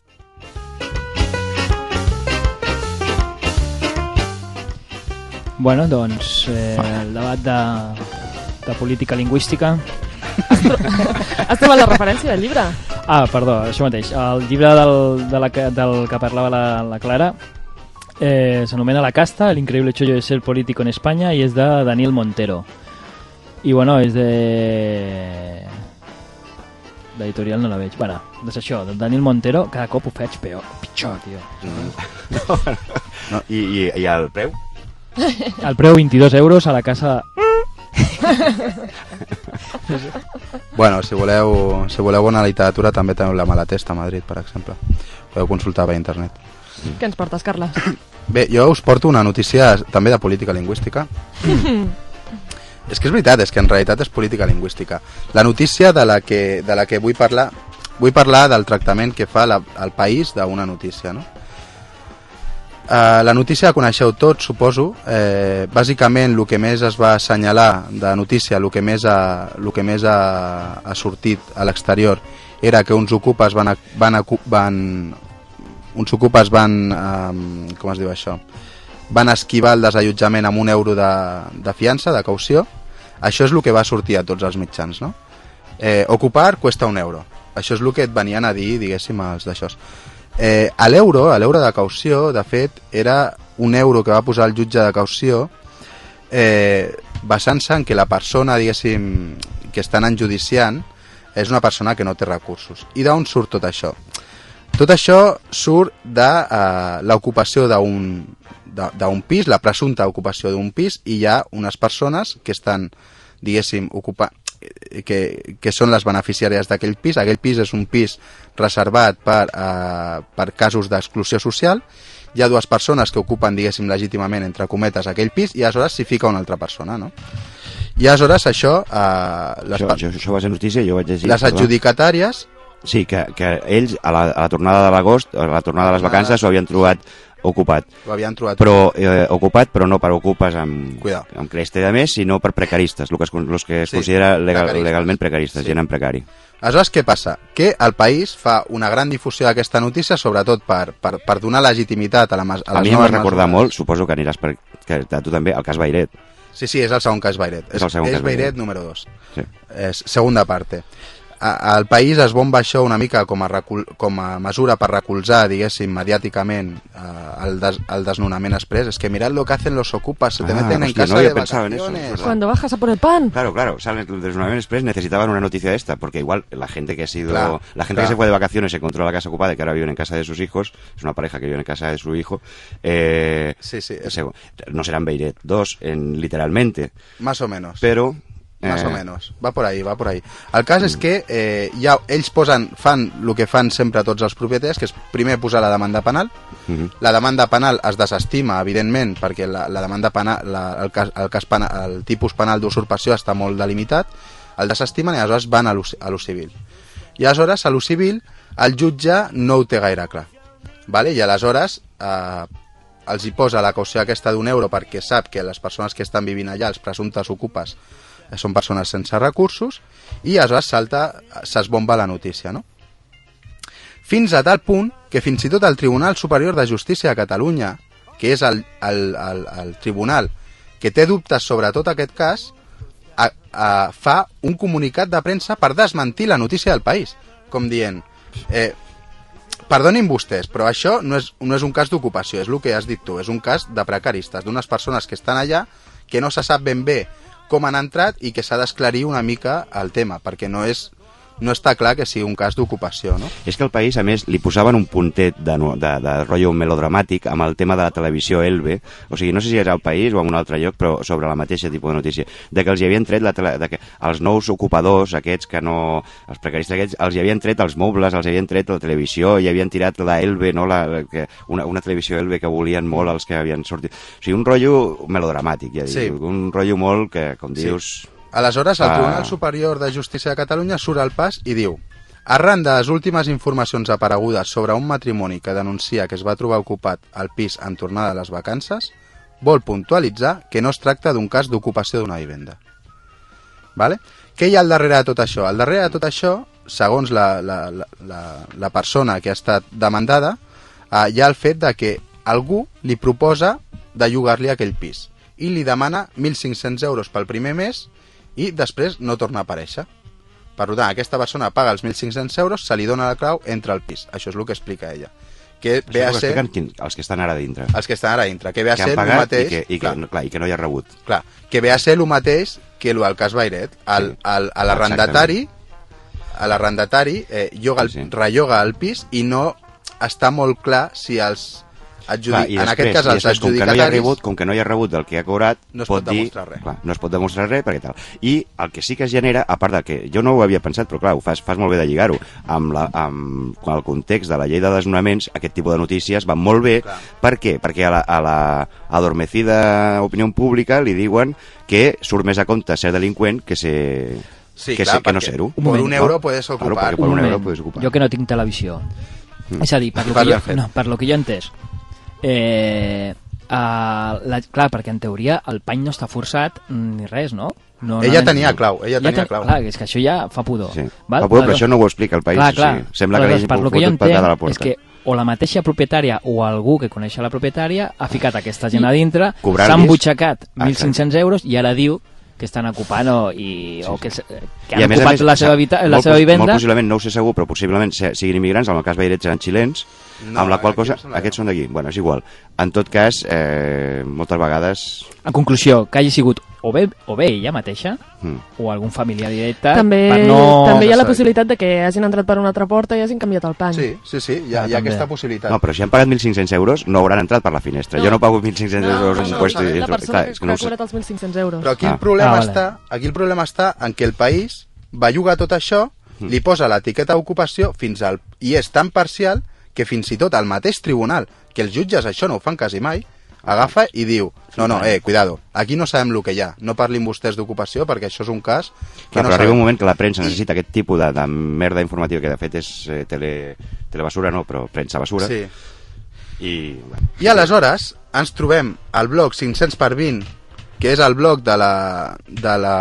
[SPEAKER 6] Bueno, doncs eh, el debat de, de política lingüística.
[SPEAKER 7] Has trobat la referència del llibre?
[SPEAKER 6] Ah, perdó, això mateix. El llibre del, de la, del que parlava la, la Clara eh, s'anomena La casta, el increíble chollo de ser político en España, i és de Daniel Montero. I bueno, és de... d'editorial no la veig. Bueno, doncs això, del Daniel Montero, cada cop ho faig peor, pitjor, tio.
[SPEAKER 5] No, no, i, i, I el preu?
[SPEAKER 6] El preu vint-i-dos euros a la casa...
[SPEAKER 4] Bueno, si voleu, si voleu bona literatura també teniu la Malatesta a Madrid, per exemple. Podeu consultar per internet.
[SPEAKER 7] Què ens portes, Carles?
[SPEAKER 4] Bé, jo us porto una notícia també de política lingüística. És que és veritat, és que en realitat és política lingüística. La notícia de la que, de la que vull parlar vull parlar del tractament que fa la, el país d'una notícia, no? Uh, la notícia la coneixeu tots, suposo. Eh, bàsicament, el que més es va assenyalar de notícia, el que més ha, el que més ha, ha sortit a l'exterior, era que uns ocupes van, van, van uns ocupes van um, com es diu això? Van esquivar el desallotjament amb un euro de, de fiança, de caució. Això és el que va sortir a tots els mitjans, no? Eh, ocupar cuesta un euro. Això és el que et venien a dir, diguéssim, els d'això. Eh, a l'euro, a l'euro de caució, de fet, era un euro que va posar el jutge de caució eh, basant-se en que la persona, diguéssim, que estan enjudiciant és una persona que no té recursos. I d'on surt tot això? Tot això surt de eh, l'ocupació d'un d'un pis, la presumpta ocupació d'un pis, i hi ha unes persones que estan, diguéssim, ocupant, que, que són les beneficiàries d'aquell pis. Aquell pis és un pis reservat per, eh, per casos d'exclusió social. Hi ha dues persones que ocupen, diguéssim, legítimament, entre cometes, aquell pis, i aleshores s'hi fica una altra persona, no? I aleshores això... Eh, les,
[SPEAKER 5] això, això, això va ser notícia, jo vaig llegir...
[SPEAKER 4] Les adjudicatàries...
[SPEAKER 5] Sí, que, que ells, a la, a la tornada de l'agost, a la tornada de les vacances, s'ho havien trobat ocupat.
[SPEAKER 4] Ho havien trobat.
[SPEAKER 5] Però, eh, ocupat, però no per ocupes amb,
[SPEAKER 4] Cuidado.
[SPEAKER 5] amb cresta de més, sinó per precaristes, el que es, los que es sí, considera legal, precaristes. legalment precaristes, sí. Gent en precari.
[SPEAKER 4] Aleshores, què passa? Que el país fa una gran difusió d'aquesta notícia, sobretot per, per, per donar legitimitat a, la, a les
[SPEAKER 5] a mi em va recordar mesures. Molt, suposo que aniràs per, que, a tu també, el cas Bairet.
[SPEAKER 4] Sí, sí, és el segon cas Bairet.
[SPEAKER 5] És el segon
[SPEAKER 4] és
[SPEAKER 5] cas Bairet.
[SPEAKER 4] Bairet número dos.
[SPEAKER 5] Sí.
[SPEAKER 4] És segunda parte. Al país es bomba això una mica com a, recul, com a mesura per recolzar, diguéssim, mediàticament eh, el, des, el desnonament express. Es que mirad lo que hacen los ocupas, se te ah, meten en casa no, de vacaciones.
[SPEAKER 5] Eso,
[SPEAKER 7] Cuando bajas a por el pan.
[SPEAKER 5] Claro, claro, salen el desnonamiento express, necesitaban una noticia de esta, porque igual la gente que ha sido,
[SPEAKER 4] claro,
[SPEAKER 5] la gente claro. que se fue de vacaciones y se encontró la casa ocupada y que ahora viven en casa de sus hijos, es una pareja que vive en casa de su hijo, eh,
[SPEAKER 4] sí, sí, es...
[SPEAKER 5] no serán Beiret dos, en, literalmente.
[SPEAKER 4] Más o menos.
[SPEAKER 5] Pero...
[SPEAKER 4] Más o menos, va por ahí, va por ahí. El cas és que eh, ja ells posen, fan el que fan sempre tots els propietaris, que és primer posar la demanda penal.
[SPEAKER 5] Mhm.
[SPEAKER 4] La demanda penal es desestima, evidentment, perquè la, la demanda penal, la, el, cas, el, cas penal, el tipus penal d'usurpació està molt delimitat, el desestimen i aleshores van a lo, a lo civil. I aleshores, a lo civil, el jutge no ho té gaire clar. Vale? I aleshores eh, els hi posa la caució aquesta d'un euro perquè sap que les persones que estan vivint allà, els presumptes ocupes, són persones sense recursos, i aleshores salta, s'esbomba la notícia, no? Fins a tal punt que fins i tot el Tribunal Superior de Justícia de Catalunya, que és el, el, el, el tribunal que té dubtes sobre tot aquest cas, a, a, fa un comunicat de premsa per desmentir la notícia del País, com dient, eh, perdonin vostès, però això no és, no és un cas d'ocupació, és el que has dit tu, és un cas de precaristes, d'unes persones que estan allà que no se sap ben bé com han entrat i que s'ha d'esclarir una mica el tema, perquè no és no està clar que sigui un cas d'ocupació, no?
[SPEAKER 5] És que al País, a més, li posaven un puntet de, de, de rotllo melodramàtic amb el tema de la televisió Elbe, o sigui, no sé si és al País o en un altre lloc, però sobre la mateixa tipus de notícia, de que els hi havien tret la tele, de que els nous ocupadors, aquests que no... els precaristes aquests, els hi havien tret els mobles, els hi havien tret la televisió, i havien tirat la Elbe, no? La, que, una, una televisió Elbe que volien molt els que havien sortit... O sigui, un rotllo melodramàtic, ja
[SPEAKER 4] sí.
[SPEAKER 5] dic, un rotllo molt que, com dius...
[SPEAKER 4] Sí. Aleshores, el Tribunal Superior de Justícia de Catalunya surt al pas i diu: arran de les últimes informacions aparegudes sobre un matrimoni que denuncia que es va trobar ocupat al pis en tornada de les vacances, vol puntualitzar que no es tracta d'un cas d'ocupació d'una vivenda. Vale? Què hi ha al darrere de tot això? Al darrere de tot això, segons la, la, la, la persona que ha estat demandada, eh, hi ha el fet de que algú li proposa de llogar-li aquell pis i li demana mil cinc-cents euros pel primer mes i després no torna a aparèixer. Per tant, aquesta persona paga els mil cinc-cents euros, se li dona la clau, entra al pis. Això és el que explica ella. Que ve a ser...
[SPEAKER 5] Quin, els que estan ara dintre.
[SPEAKER 4] Els que estan ara dintre. Que ve a
[SPEAKER 5] que
[SPEAKER 4] ser el mateix...
[SPEAKER 5] I que, i, que, clar. Clar, i que no hi ha rebut.
[SPEAKER 4] Clar, que ve a ser el mateix que el cas Bairet. El,
[SPEAKER 5] sí.
[SPEAKER 4] el, a l'arrendatari a l'arrendatari eh, lloga el, sí, sí. relloga el pis i no està molt clar si els... Adjudi... Clar,
[SPEAKER 5] en
[SPEAKER 4] després, aquest cas els
[SPEAKER 5] després, com que, no hi ha rebut, com que no hi ha rebut del que ha cobrat,
[SPEAKER 4] no es
[SPEAKER 5] pot,
[SPEAKER 4] pot
[SPEAKER 5] dir,
[SPEAKER 4] demostrar res.
[SPEAKER 5] Clar, no es pot demostrar res perquè tal. I el que sí que es genera, a part de que jo no ho havia pensat, però clar, ho fas, fas molt bé de lligar-ho amb, la, amb el context de la llei de desnonaments, aquest tipus de notícies van molt bé. Clar. Per què? Perquè a la, a la adormecida opinió pública li diuen que surt més a compte ser delinqüent que ser...
[SPEAKER 4] Sí,
[SPEAKER 5] que,
[SPEAKER 4] clar,
[SPEAKER 5] ser, que no ser-ho.
[SPEAKER 4] Per un euro no? Puedes ocupar.
[SPEAKER 5] Claro, per un, un euro puedes ocupar.
[SPEAKER 6] Jo que no tinc televisió. Mm. És a dir, per lo, que jo, no, per lo que jo he entès, Eh, uh, la, clar, perquè en teoria el pany no està forçat ni res, no? no
[SPEAKER 4] ella
[SPEAKER 6] no,
[SPEAKER 4] tenia clau, ella tenia
[SPEAKER 6] ten...
[SPEAKER 4] clau.
[SPEAKER 6] Clar, és que això ja fa pudor.
[SPEAKER 5] Sí.
[SPEAKER 6] Val?
[SPEAKER 5] Fa pudor, però això no ho explica el País.
[SPEAKER 6] Clar, clar.
[SPEAKER 5] O sigui, sembla que
[SPEAKER 6] hagi
[SPEAKER 5] fotut patada a la porta.
[SPEAKER 6] És que o la mateixa propietària o algú que coneix la propietària ha ficat aquesta gent a dintre, s'han butxacat mil cinc-cents euros i ara diu que estan ocupant o, i, o que, que han ocupat més, la seva, vita, la
[SPEAKER 5] molt,
[SPEAKER 6] seva vivenda.
[SPEAKER 5] Molt possiblement, no ho sé segur, però possiblement siguin immigrants, en el cas Bairet seran xilens, no, amb la qual cosa... Aquests són d'aquí. Bueno, és igual. En tot cas, eh, moltes vegades...
[SPEAKER 6] En conclusió, que hagi sigut o bé, o bé ella mateixa
[SPEAKER 5] mm.
[SPEAKER 6] o algun familiar directe
[SPEAKER 7] també,
[SPEAKER 6] per no...
[SPEAKER 7] també hi ha la possibilitat de que hagin entrat per una altra porta i hagin canviat el pany.
[SPEAKER 4] Sí, sí, sí, hi ha, ah, hi ha aquesta possibilitat.
[SPEAKER 5] No, però si han pagat mil cinc-cents euros no hauran entrat per la finestra. No. Jo no pago mil cinc-cents
[SPEAKER 7] no,
[SPEAKER 5] euros en
[SPEAKER 7] no,
[SPEAKER 5] puesto.
[SPEAKER 7] No, la persona
[SPEAKER 5] clar,
[SPEAKER 7] que,
[SPEAKER 5] és que no
[SPEAKER 7] ha cobrat els mil cinc-cents euros.
[SPEAKER 4] Però aquí,
[SPEAKER 5] ah.
[SPEAKER 4] el problema
[SPEAKER 6] ah, vale.
[SPEAKER 4] està, aquí el problema està en que el País va llogar tot això, mm. li posa l'etiqueta ocupació fins al... i és tan parcial que fins i tot el mateix tribunal, que els jutges això no ho fan quasi mai, agafa i diu, no, no, eh, cuidado, aquí no sabem el que hi ha, no parlin vostès d'ocupació perquè això és un cas que
[SPEAKER 5] clar,
[SPEAKER 4] no
[SPEAKER 5] però
[SPEAKER 4] sabem.
[SPEAKER 5] Arriba un moment que la premsa necessita aquest tipus de, de merda informativa, que de fet és eh, tele, telebasura, no, però premsa basura.
[SPEAKER 4] Sí.
[SPEAKER 5] I, bueno.
[SPEAKER 4] I aleshores ens trobem al bloc cinc-cents per vint, que és el bloc de la, de la,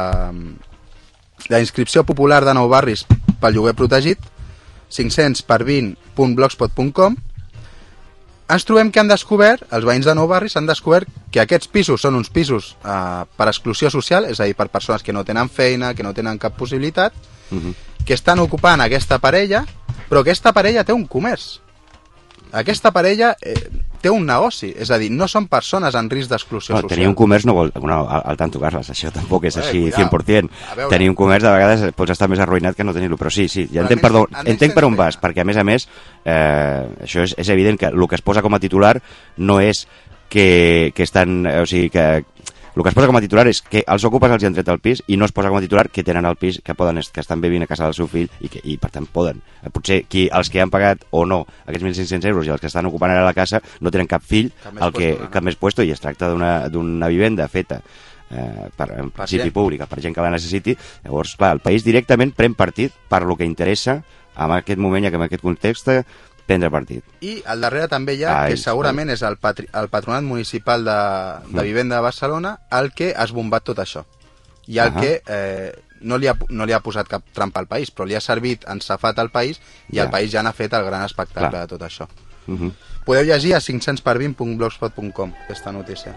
[SPEAKER 4] de la inscripció popular de nou barris pel lloguer protegit, cinc-cents per vint punt blogspot punt com. Ens trobem que han descobert, els veïns de Nou Barris han descobert que aquests pisos són uns pisos eh, per exclusió social, és a dir, per persones que no tenen feina, que no tenen cap possibilitat,
[SPEAKER 5] uh-huh.
[SPEAKER 4] que estan ocupant aquesta parella, però aquesta parella té un comerç. Aquesta parella eh, té un negoci, és a dir, no són persones en risc d'exclusió
[SPEAKER 5] no,
[SPEAKER 4] social.
[SPEAKER 5] Tenir un comerç no vol... No, al, al tanto, Carles, això tampoc és així
[SPEAKER 4] eh,
[SPEAKER 5] cent per cent. Tenir un comerç de vegades pots estar més arruïnat que no tenir-lo, però sí, sí, ja entenc per, on, entenc per on vas, perquè a més a més eh, això és, és evident que el que es posa com a titular no és que, que estan... O sigui, que el que es posa com a titular és que els ocupes els hi han tret el pis i no es posa com a titular que tenen el pis, que poden que estan vivint a casa del seu fill i, que, i per tant poden. Potser qui, els que han pagat o no aquests mil cinc-cents euros i els que estan ocupant ara la casa no tenen cap fill, cap més, el que, puesto, cap més puesto, i es tracta d'una vivenda feta eh, per, en principi pública per gent que la necessiti. Llavors, clar, el país directament pren partit per lo que interessa en aquest moment i en aquest context prendre partit.
[SPEAKER 4] I al darrere també hi ha, ah, que segurament és el, patri el Patronat Municipal de, de Vivenda de Barcelona el que ha esbombat tot això. I el uh -huh. que eh, no, li ha, no li ha posat cap trampa al país, però li ha servit ensafat al país i ja. El país ja n'ha fet el gran espectacle Clar. de tot això. Uh -huh. Podeu llegir a cinc cents per vint punt blogspot punt com aquesta notícia.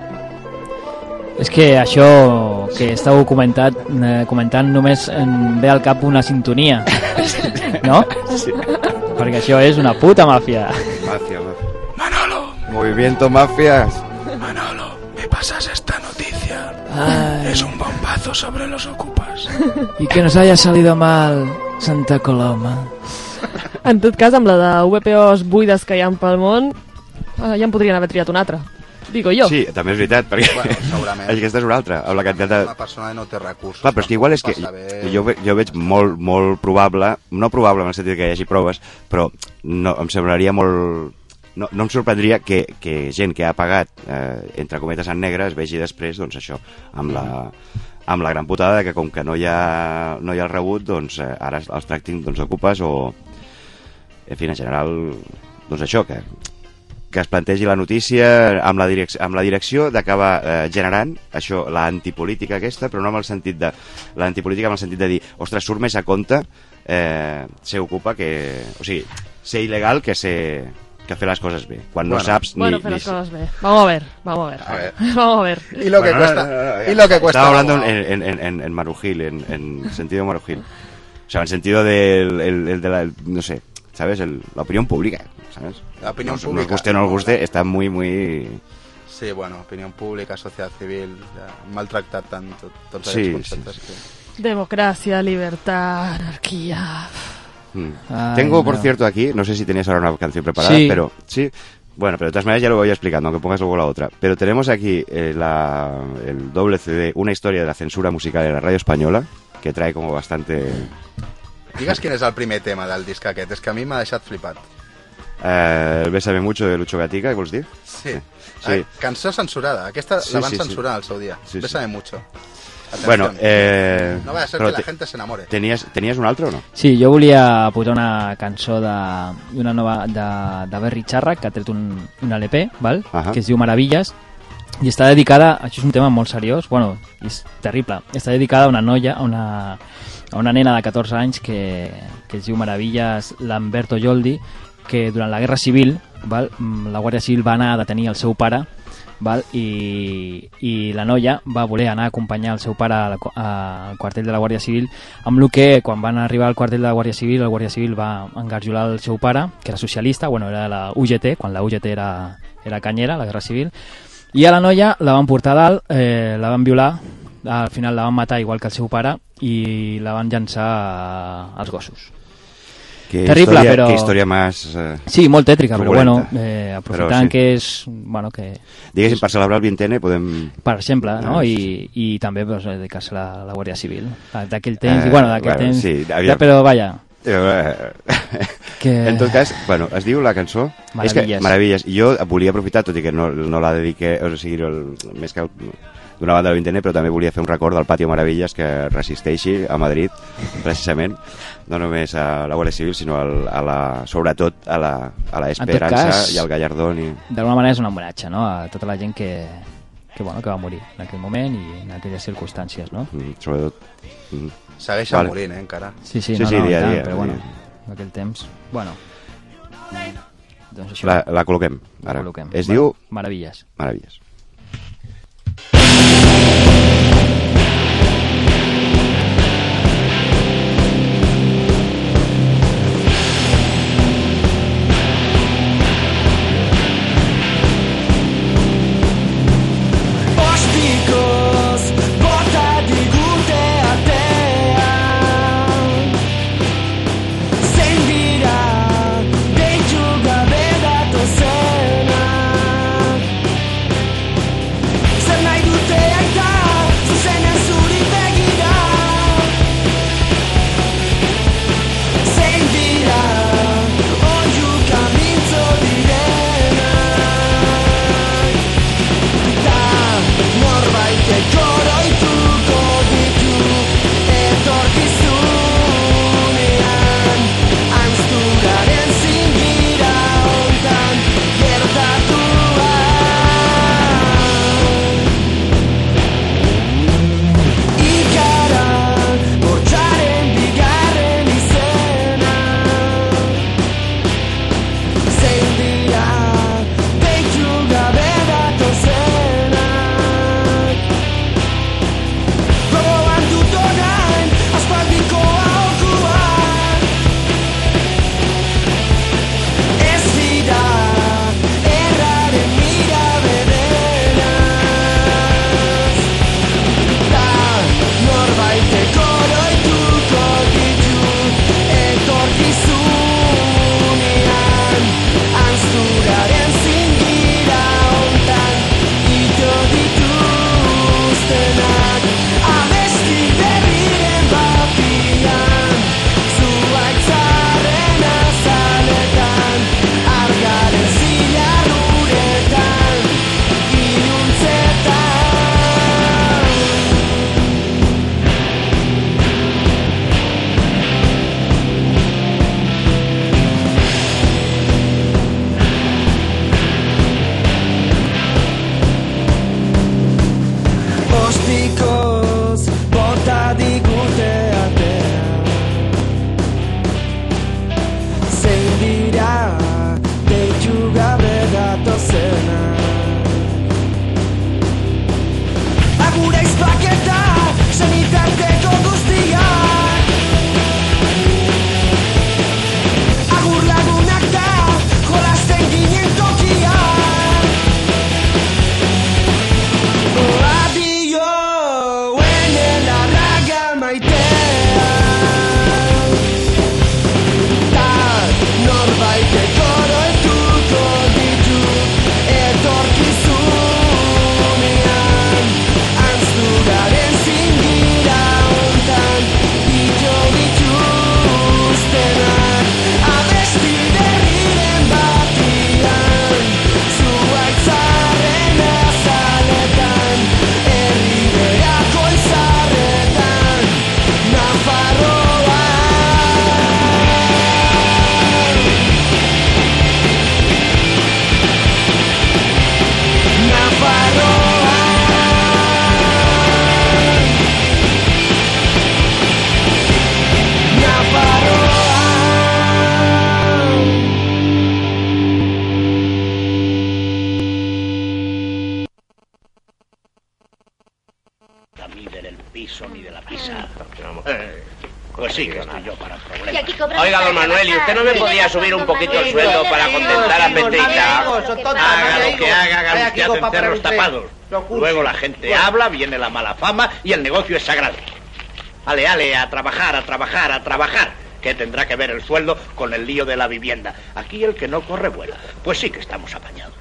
[SPEAKER 6] És que això que estàu comentat, eh, comentant només em ve al cap una sintonia, no?
[SPEAKER 5] Sí.
[SPEAKER 6] Perquè això és una puta màfia.
[SPEAKER 5] Mafia, mafia. Manolo. Movimiento mafias.
[SPEAKER 12] Manolo, ¿me pasas esta noticia?
[SPEAKER 6] Ay.
[SPEAKER 12] Es un bombazo sobre los ocupas.
[SPEAKER 6] Y que nos haya salido mal Santa Coloma.
[SPEAKER 7] En tot cas, amb la de V P Os buides que hi ha pel món, eh, ja en podrien haver triat una altra. Digo jo.
[SPEAKER 5] Sí, també és veritat, perquè
[SPEAKER 4] bueno, segurament.
[SPEAKER 5] aquesta és una altra, amb la quantitat de...
[SPEAKER 4] Una persona no té recursos.
[SPEAKER 5] Clar, però és que igual és que jo, jo veig molt, molt probable, no probable en el sentit que hi hagi proves, però no, em semblaria molt... No, no em sorprendria que, que gent que ha pagat, eh, entre cometes en negre, es vegi després, doncs això, amb la, amb la gran putada de que com que no hi ha, no hi ha el rebut, doncs eh, ara els tractin doncs, ocupes o... En fi, en general, doncs això, que... que es plantegi la notícia amb la, direc amb la direcció d'acabar eh, generant això, la antipolítica aquesta, però no amb el sentit de l'antipolítica amb el sentit de dir, ostres, surt més a compte eh, ser ocupa que... O sigui, ser il·legal que ser... que fer les coses bé, quan
[SPEAKER 7] bueno,
[SPEAKER 5] no saps
[SPEAKER 7] bueno,
[SPEAKER 5] ni...
[SPEAKER 7] fer les
[SPEAKER 5] ni...
[SPEAKER 7] coses bé. Vamos a ver, vamos a ver.
[SPEAKER 4] A ver.
[SPEAKER 7] Vamos a ver.
[SPEAKER 4] Y lo que
[SPEAKER 5] bueno,
[SPEAKER 4] cuesta...
[SPEAKER 5] No, no, no,
[SPEAKER 4] y lo que cuesta...
[SPEAKER 5] Estaba hablando en, en, en, en Marujil, en, en sentido Marujil. O sea, en sentido del el, el de la... El, no sé, ¿sabes? El, la opinión pública, ¿sabes?
[SPEAKER 4] La opinión
[SPEAKER 5] nos,
[SPEAKER 4] pública.
[SPEAKER 5] Nos guste o no nos guste, está muy, muy...
[SPEAKER 4] Sí, bueno, opinión pública, sociedad civil, ja, maltractat tant tot, tots
[SPEAKER 5] sí,
[SPEAKER 4] aquests conceptes.
[SPEAKER 5] Sí, sí.
[SPEAKER 4] Que...
[SPEAKER 7] Democracia, libertad, anarquía...
[SPEAKER 5] Mm.
[SPEAKER 6] Ay,
[SPEAKER 5] Tengo, por
[SPEAKER 6] no.
[SPEAKER 5] cierto, aquí, no sé si tenías ahora una canción preparada,
[SPEAKER 6] sí.
[SPEAKER 5] pero sí... Bueno, pero de todas maneras ya lo voy explicando, aunque pongas luego la otra. Pero tenemos aquí eh, la, el doble C D, una historia de la censura musical de la radio española, que trae como bastante...
[SPEAKER 4] Digues quin és el primer tema del disc aquest, és que a mi m'ha deixat flipat.
[SPEAKER 5] Eh, el Bésame Mucho de Lucho Gatica, vols dir?
[SPEAKER 4] Sí.
[SPEAKER 5] sí.
[SPEAKER 4] Eh, cançó censurada, aquesta
[SPEAKER 5] Sí,
[SPEAKER 4] la van
[SPEAKER 5] sí, sí.
[SPEAKER 4] censurar al seu dia.
[SPEAKER 5] Sí, sí.
[SPEAKER 4] Bésame Mucho. Atención.
[SPEAKER 5] Bueno, eh...
[SPEAKER 4] No vaya a ser
[SPEAKER 5] però
[SPEAKER 4] que la
[SPEAKER 5] te-
[SPEAKER 4] gente se enamore.
[SPEAKER 5] Tenies, tenies un altre o no?
[SPEAKER 6] Sí, jo volia posar una cançó de- d'una nova de, de Berry Charrac, que ha tret un, un L P, val?
[SPEAKER 5] Ahà.
[SPEAKER 6] Que es diu Meravilles, i està dedicada, això és un tema molt seriós, bueno, és terrible, està dedicada a una noia, a una, a una nena de catorze anys que, que es diu Meravilles Lamberto Yoldi, que durant la Guerra Civil, val? la Guàrdia Civil va anar a detenir el seu pare, val? I, i la noia va voler anar a acompanyar el seu pare al, al quartell de la Guàrdia Civil, amb el que quan van arribar al quartell de la Guàrdia Civil, el Guàrdia Civil va engarjolar el seu pare, que era socialista, bueno, era de la U G T, quan la U G T era, era canyera, la Guerra Civil, i a la noia la van portar a dalt, eh, la van violar, al final la van matar igual que el seu pare i la van llançar als gossos.
[SPEAKER 5] Qué
[SPEAKER 6] Terrible,
[SPEAKER 5] historia,
[SPEAKER 6] però...
[SPEAKER 5] Qué historia más... Eh,
[SPEAKER 6] Sí, molt tètrica, però
[SPEAKER 5] turbulenta.
[SPEAKER 6] bueno, eh, aprofitant
[SPEAKER 5] Però sí.
[SPEAKER 6] que és... Bueno, que...
[SPEAKER 5] Diguéssim, per celebrar el vintene podem...
[SPEAKER 6] Per exemple, no?
[SPEAKER 5] Ah,
[SPEAKER 6] I, i també pues, dedicar-se a la, a la Guàrdia Civil. D'aquell temps,
[SPEAKER 5] Eh,
[SPEAKER 6] i bueno, d'aquell
[SPEAKER 5] bueno,
[SPEAKER 6] temps...
[SPEAKER 5] sí,
[SPEAKER 6] ja,
[SPEAKER 5] aviam.
[SPEAKER 6] però vaja...
[SPEAKER 5] Eh,
[SPEAKER 6] Que...
[SPEAKER 5] En tot cas, bueno, es diu la cançó... És que,
[SPEAKER 6] Meravilles.
[SPEAKER 5] Meravilles. I jo volia aprofitar, tot i que no, no la dediqué, o sigui, el, més que el, d'una banda del vintene, però també volia fer un record del Patio Meravilles que resisteixi a Madrid, precisament, no només a la Guàrdia Civil, sinó al, a la, sobretot a la, a la Esperança
[SPEAKER 6] cas,
[SPEAKER 5] i al Gallardón. I...
[SPEAKER 6] D'alguna manera és un homenatge, no?, a tota la gent que, que, bueno, que va morir en aquell moment i en aquelles circumstàncies, no?
[SPEAKER 5] Mm, sobretot... Mm.
[SPEAKER 4] Segueixen
[SPEAKER 5] Vale.
[SPEAKER 4] morint, eh, encara.
[SPEAKER 6] Sí, sí,
[SPEAKER 5] Sí,
[SPEAKER 6] no,
[SPEAKER 5] sí,
[SPEAKER 6] no,
[SPEAKER 5] dia a
[SPEAKER 6] tant,
[SPEAKER 5] dia,
[SPEAKER 6] però
[SPEAKER 5] dia.
[SPEAKER 6] bueno, en aquell temps... Bueno, doncs això.
[SPEAKER 5] La, la col·loquem,
[SPEAKER 6] La
[SPEAKER 5] ara.
[SPEAKER 6] col·loquem.
[SPEAKER 5] Es
[SPEAKER 6] Va,
[SPEAKER 5] diu...
[SPEAKER 6] Meravilles.
[SPEAKER 5] Meravilles.
[SPEAKER 10] Ostikos, bota digute atean Zein dira, deitu gabe datozenak baiteko oroituko ditu etorkizunean Ansturaren zingira hontan gertatua Ikara bortxaren bigarren izena Zein dira deitu gabe datozenak Gogoan dut orain aspaldiko aholkuak Ez dira erraren mirabe denaz Da norbaiteko oroituko ditu etorkizunean Ansturaren zingira hontan ito dituztenak Abesti berriren batian Zuaitzaren azaletan Argaren zilarruretan Iluntzetan Ostikoz bota digute atea Zein dira deitu gabe datozena Agure izpaketa senitarteko guztiak Agur lagunak da jolasten ginen tokiak Adio, en la raga maitea Ta norbaiteko oroituko ditu etorkizunean Ansturaren zingira hontan ito dituztenak Abesti berriren batian Zuaitzaren azaletan Herriberako izarretan Nafarroa Nafarroa
[SPEAKER 13] A mí del piso ni de la pisada. Eh, pues sí, que estoy yo para problemas.
[SPEAKER 14] Y aquí cobramos
[SPEAKER 13] Oiga, don
[SPEAKER 14] para
[SPEAKER 13] Manuel, ¿y usted no me
[SPEAKER 14] trabajar.
[SPEAKER 13] podía subir un poquito el sueldo para contentar a Petita? Haga lo que haga, haga usted hacen cerros tapados. Luego la gente habla, viene la mala fama y el negocio es sagrado. Ale, ale, a trabajar, a trabajar, a trabajar. ¿Qué tendrá que ver el sueldo con el lío de la vivienda? Aquí el que no corre vuela. Pues sí que estamos apañados.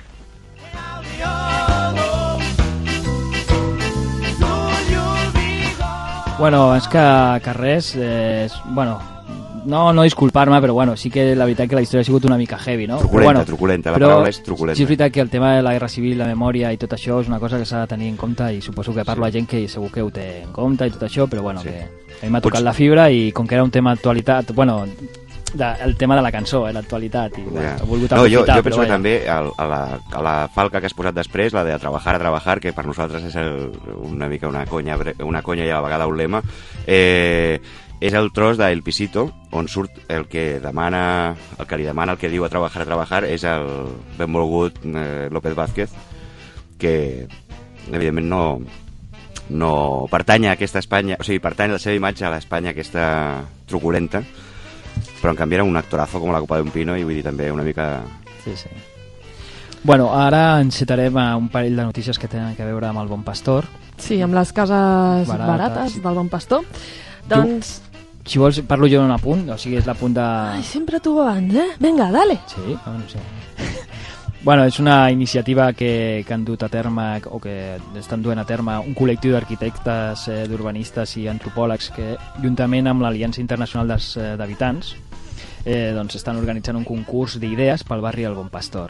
[SPEAKER 6] Bueno, és que, que res, eh, és, bueno, no, no disculpar-me, però bueno, sí que la veritat que la història ha sigut una mica heavy, no?
[SPEAKER 5] Truculenta,
[SPEAKER 6] però, bueno,
[SPEAKER 5] truculenta, la
[SPEAKER 6] però
[SPEAKER 5] paraula és truculenta.
[SPEAKER 6] Sí, és veritat que el tema de la guerra civil, la memòria i tot això és una cosa que s'ha de tenir en compte i suposo que parlo sí. a gent que segur que ho té en compte i tot això, però bueno, sí. que a mi m'ha tocat Pots... la fibra i com que era un tema d'actualitat, bueno, de, el tema de la cançó, eh, l'actualitat, i bueno, he volgut
[SPEAKER 5] no, jo, jo
[SPEAKER 6] però
[SPEAKER 5] penso que
[SPEAKER 6] vaja.
[SPEAKER 5] també a, a, la, a la falca que has posat després, la de a trabajar, a trabajar, que per nosaltres és el, una mica una conya, una conya i a la vegada un lema, eh, és el tros d'El Pisito, on surt el que demana, el que li demana, el que diu a trabajar, a trabajar, és el benvolgut eh, López Vázquez, que evidentment no, no pertany a aquesta Espanya, o sigui, pertany a la seva imatge a l'Espanya aquesta truculenta, però en canvi era un actorazo com la copa d'un pino i vull dir també una mica...
[SPEAKER 6] Sí, sí. Bueno, ara encetarem a un parell de notícies que tenen a veure amb el Bon Pastor.
[SPEAKER 7] Sí, amb les cases barates, barates del Bon Pastor. Doncs...
[SPEAKER 6] Si vols, parlo jo en un apunt, o sigui, és l'apunt de...
[SPEAKER 7] Ai, sempre tu abans, eh? Vinga, dale.
[SPEAKER 6] Sí, no sé. Bueno, és una iniciativa que, que han dut a terme, o que estan duent a terme un col·lectiu d'arquitectes, eh, d'urbanistes i antropòlegs que, juntament amb l'Aliança Internacional dels, eh, d'Habitants, eh, doncs estan organitzant un concurs d'idees pel barri del Bon Pastor.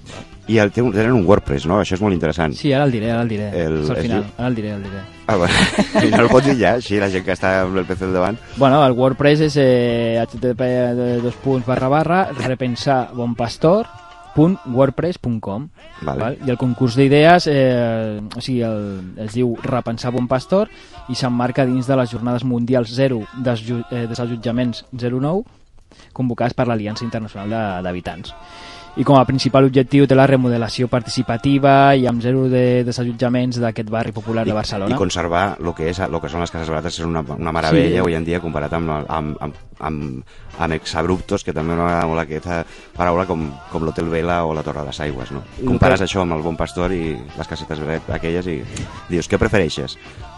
[SPEAKER 5] I el, té un, tenen un WordPress, no? Això és molt interessant.
[SPEAKER 6] Sí, ara el diré, ara el diré.
[SPEAKER 5] El,
[SPEAKER 6] és al final,
[SPEAKER 5] diu...
[SPEAKER 6] ara el diré, el diré.
[SPEAKER 5] Ah, bueno. Si no el pots dir ja, així la gent que està amb el P C al davant.
[SPEAKER 6] Bueno, el WordPress és eh, h t t p dos punts barra barra repensar bonpastor punt wordpress punt com,
[SPEAKER 5] vale.
[SPEAKER 6] Val? I el concurs d'idees eh, o sigui, el, es diu Repensar Bon Pastor i s'emmarca dins de les jornades mundials zero eh, desallotjaments zero nou convocades per l'Aliança Internacional d'Habitants. I com a principal objectiu té la remodelació participativa i amb zero de desallotjaments d'aquest barri popular de Barcelona.
[SPEAKER 5] I, i conservar el que, és, lo que són les cases barates és una, una meravella, sí. Avui en dia comparat amb, amb, amb, amb, amb exabruptos, que també m'agrada molt aquesta paraula, com, com l'Hotel Vela o la Torre de les Aigües, no? Compares això amb el Bon Pastor i les casetes aquelles i dius, què prefereixes?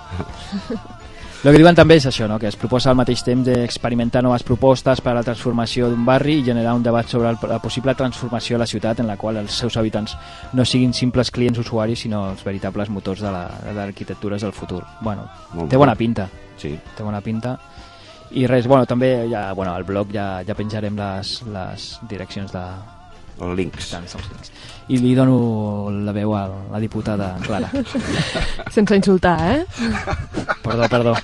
[SPEAKER 6] El que diuen també és això, no? Que es proposa al mateix temps d'experimentar noves propostes per a la transformació d'un barri i generar un debat sobre la possible transformació de la ciutat en la qual els seus habitants no siguin simples clients usuaris, sinó els veritables motors de l'arquitectura del futur. Bueno,
[SPEAKER 5] molt
[SPEAKER 6] té bona pinta.
[SPEAKER 5] Sí.
[SPEAKER 6] Té bona pinta. I res, bueno, també ja, bueno, al blog ja, ja penjarem les, les direccions de...
[SPEAKER 5] Els links.
[SPEAKER 6] I li dono la veu a la diputada Clara.
[SPEAKER 7] Sense insultar, eh?
[SPEAKER 6] Perdó, perdó.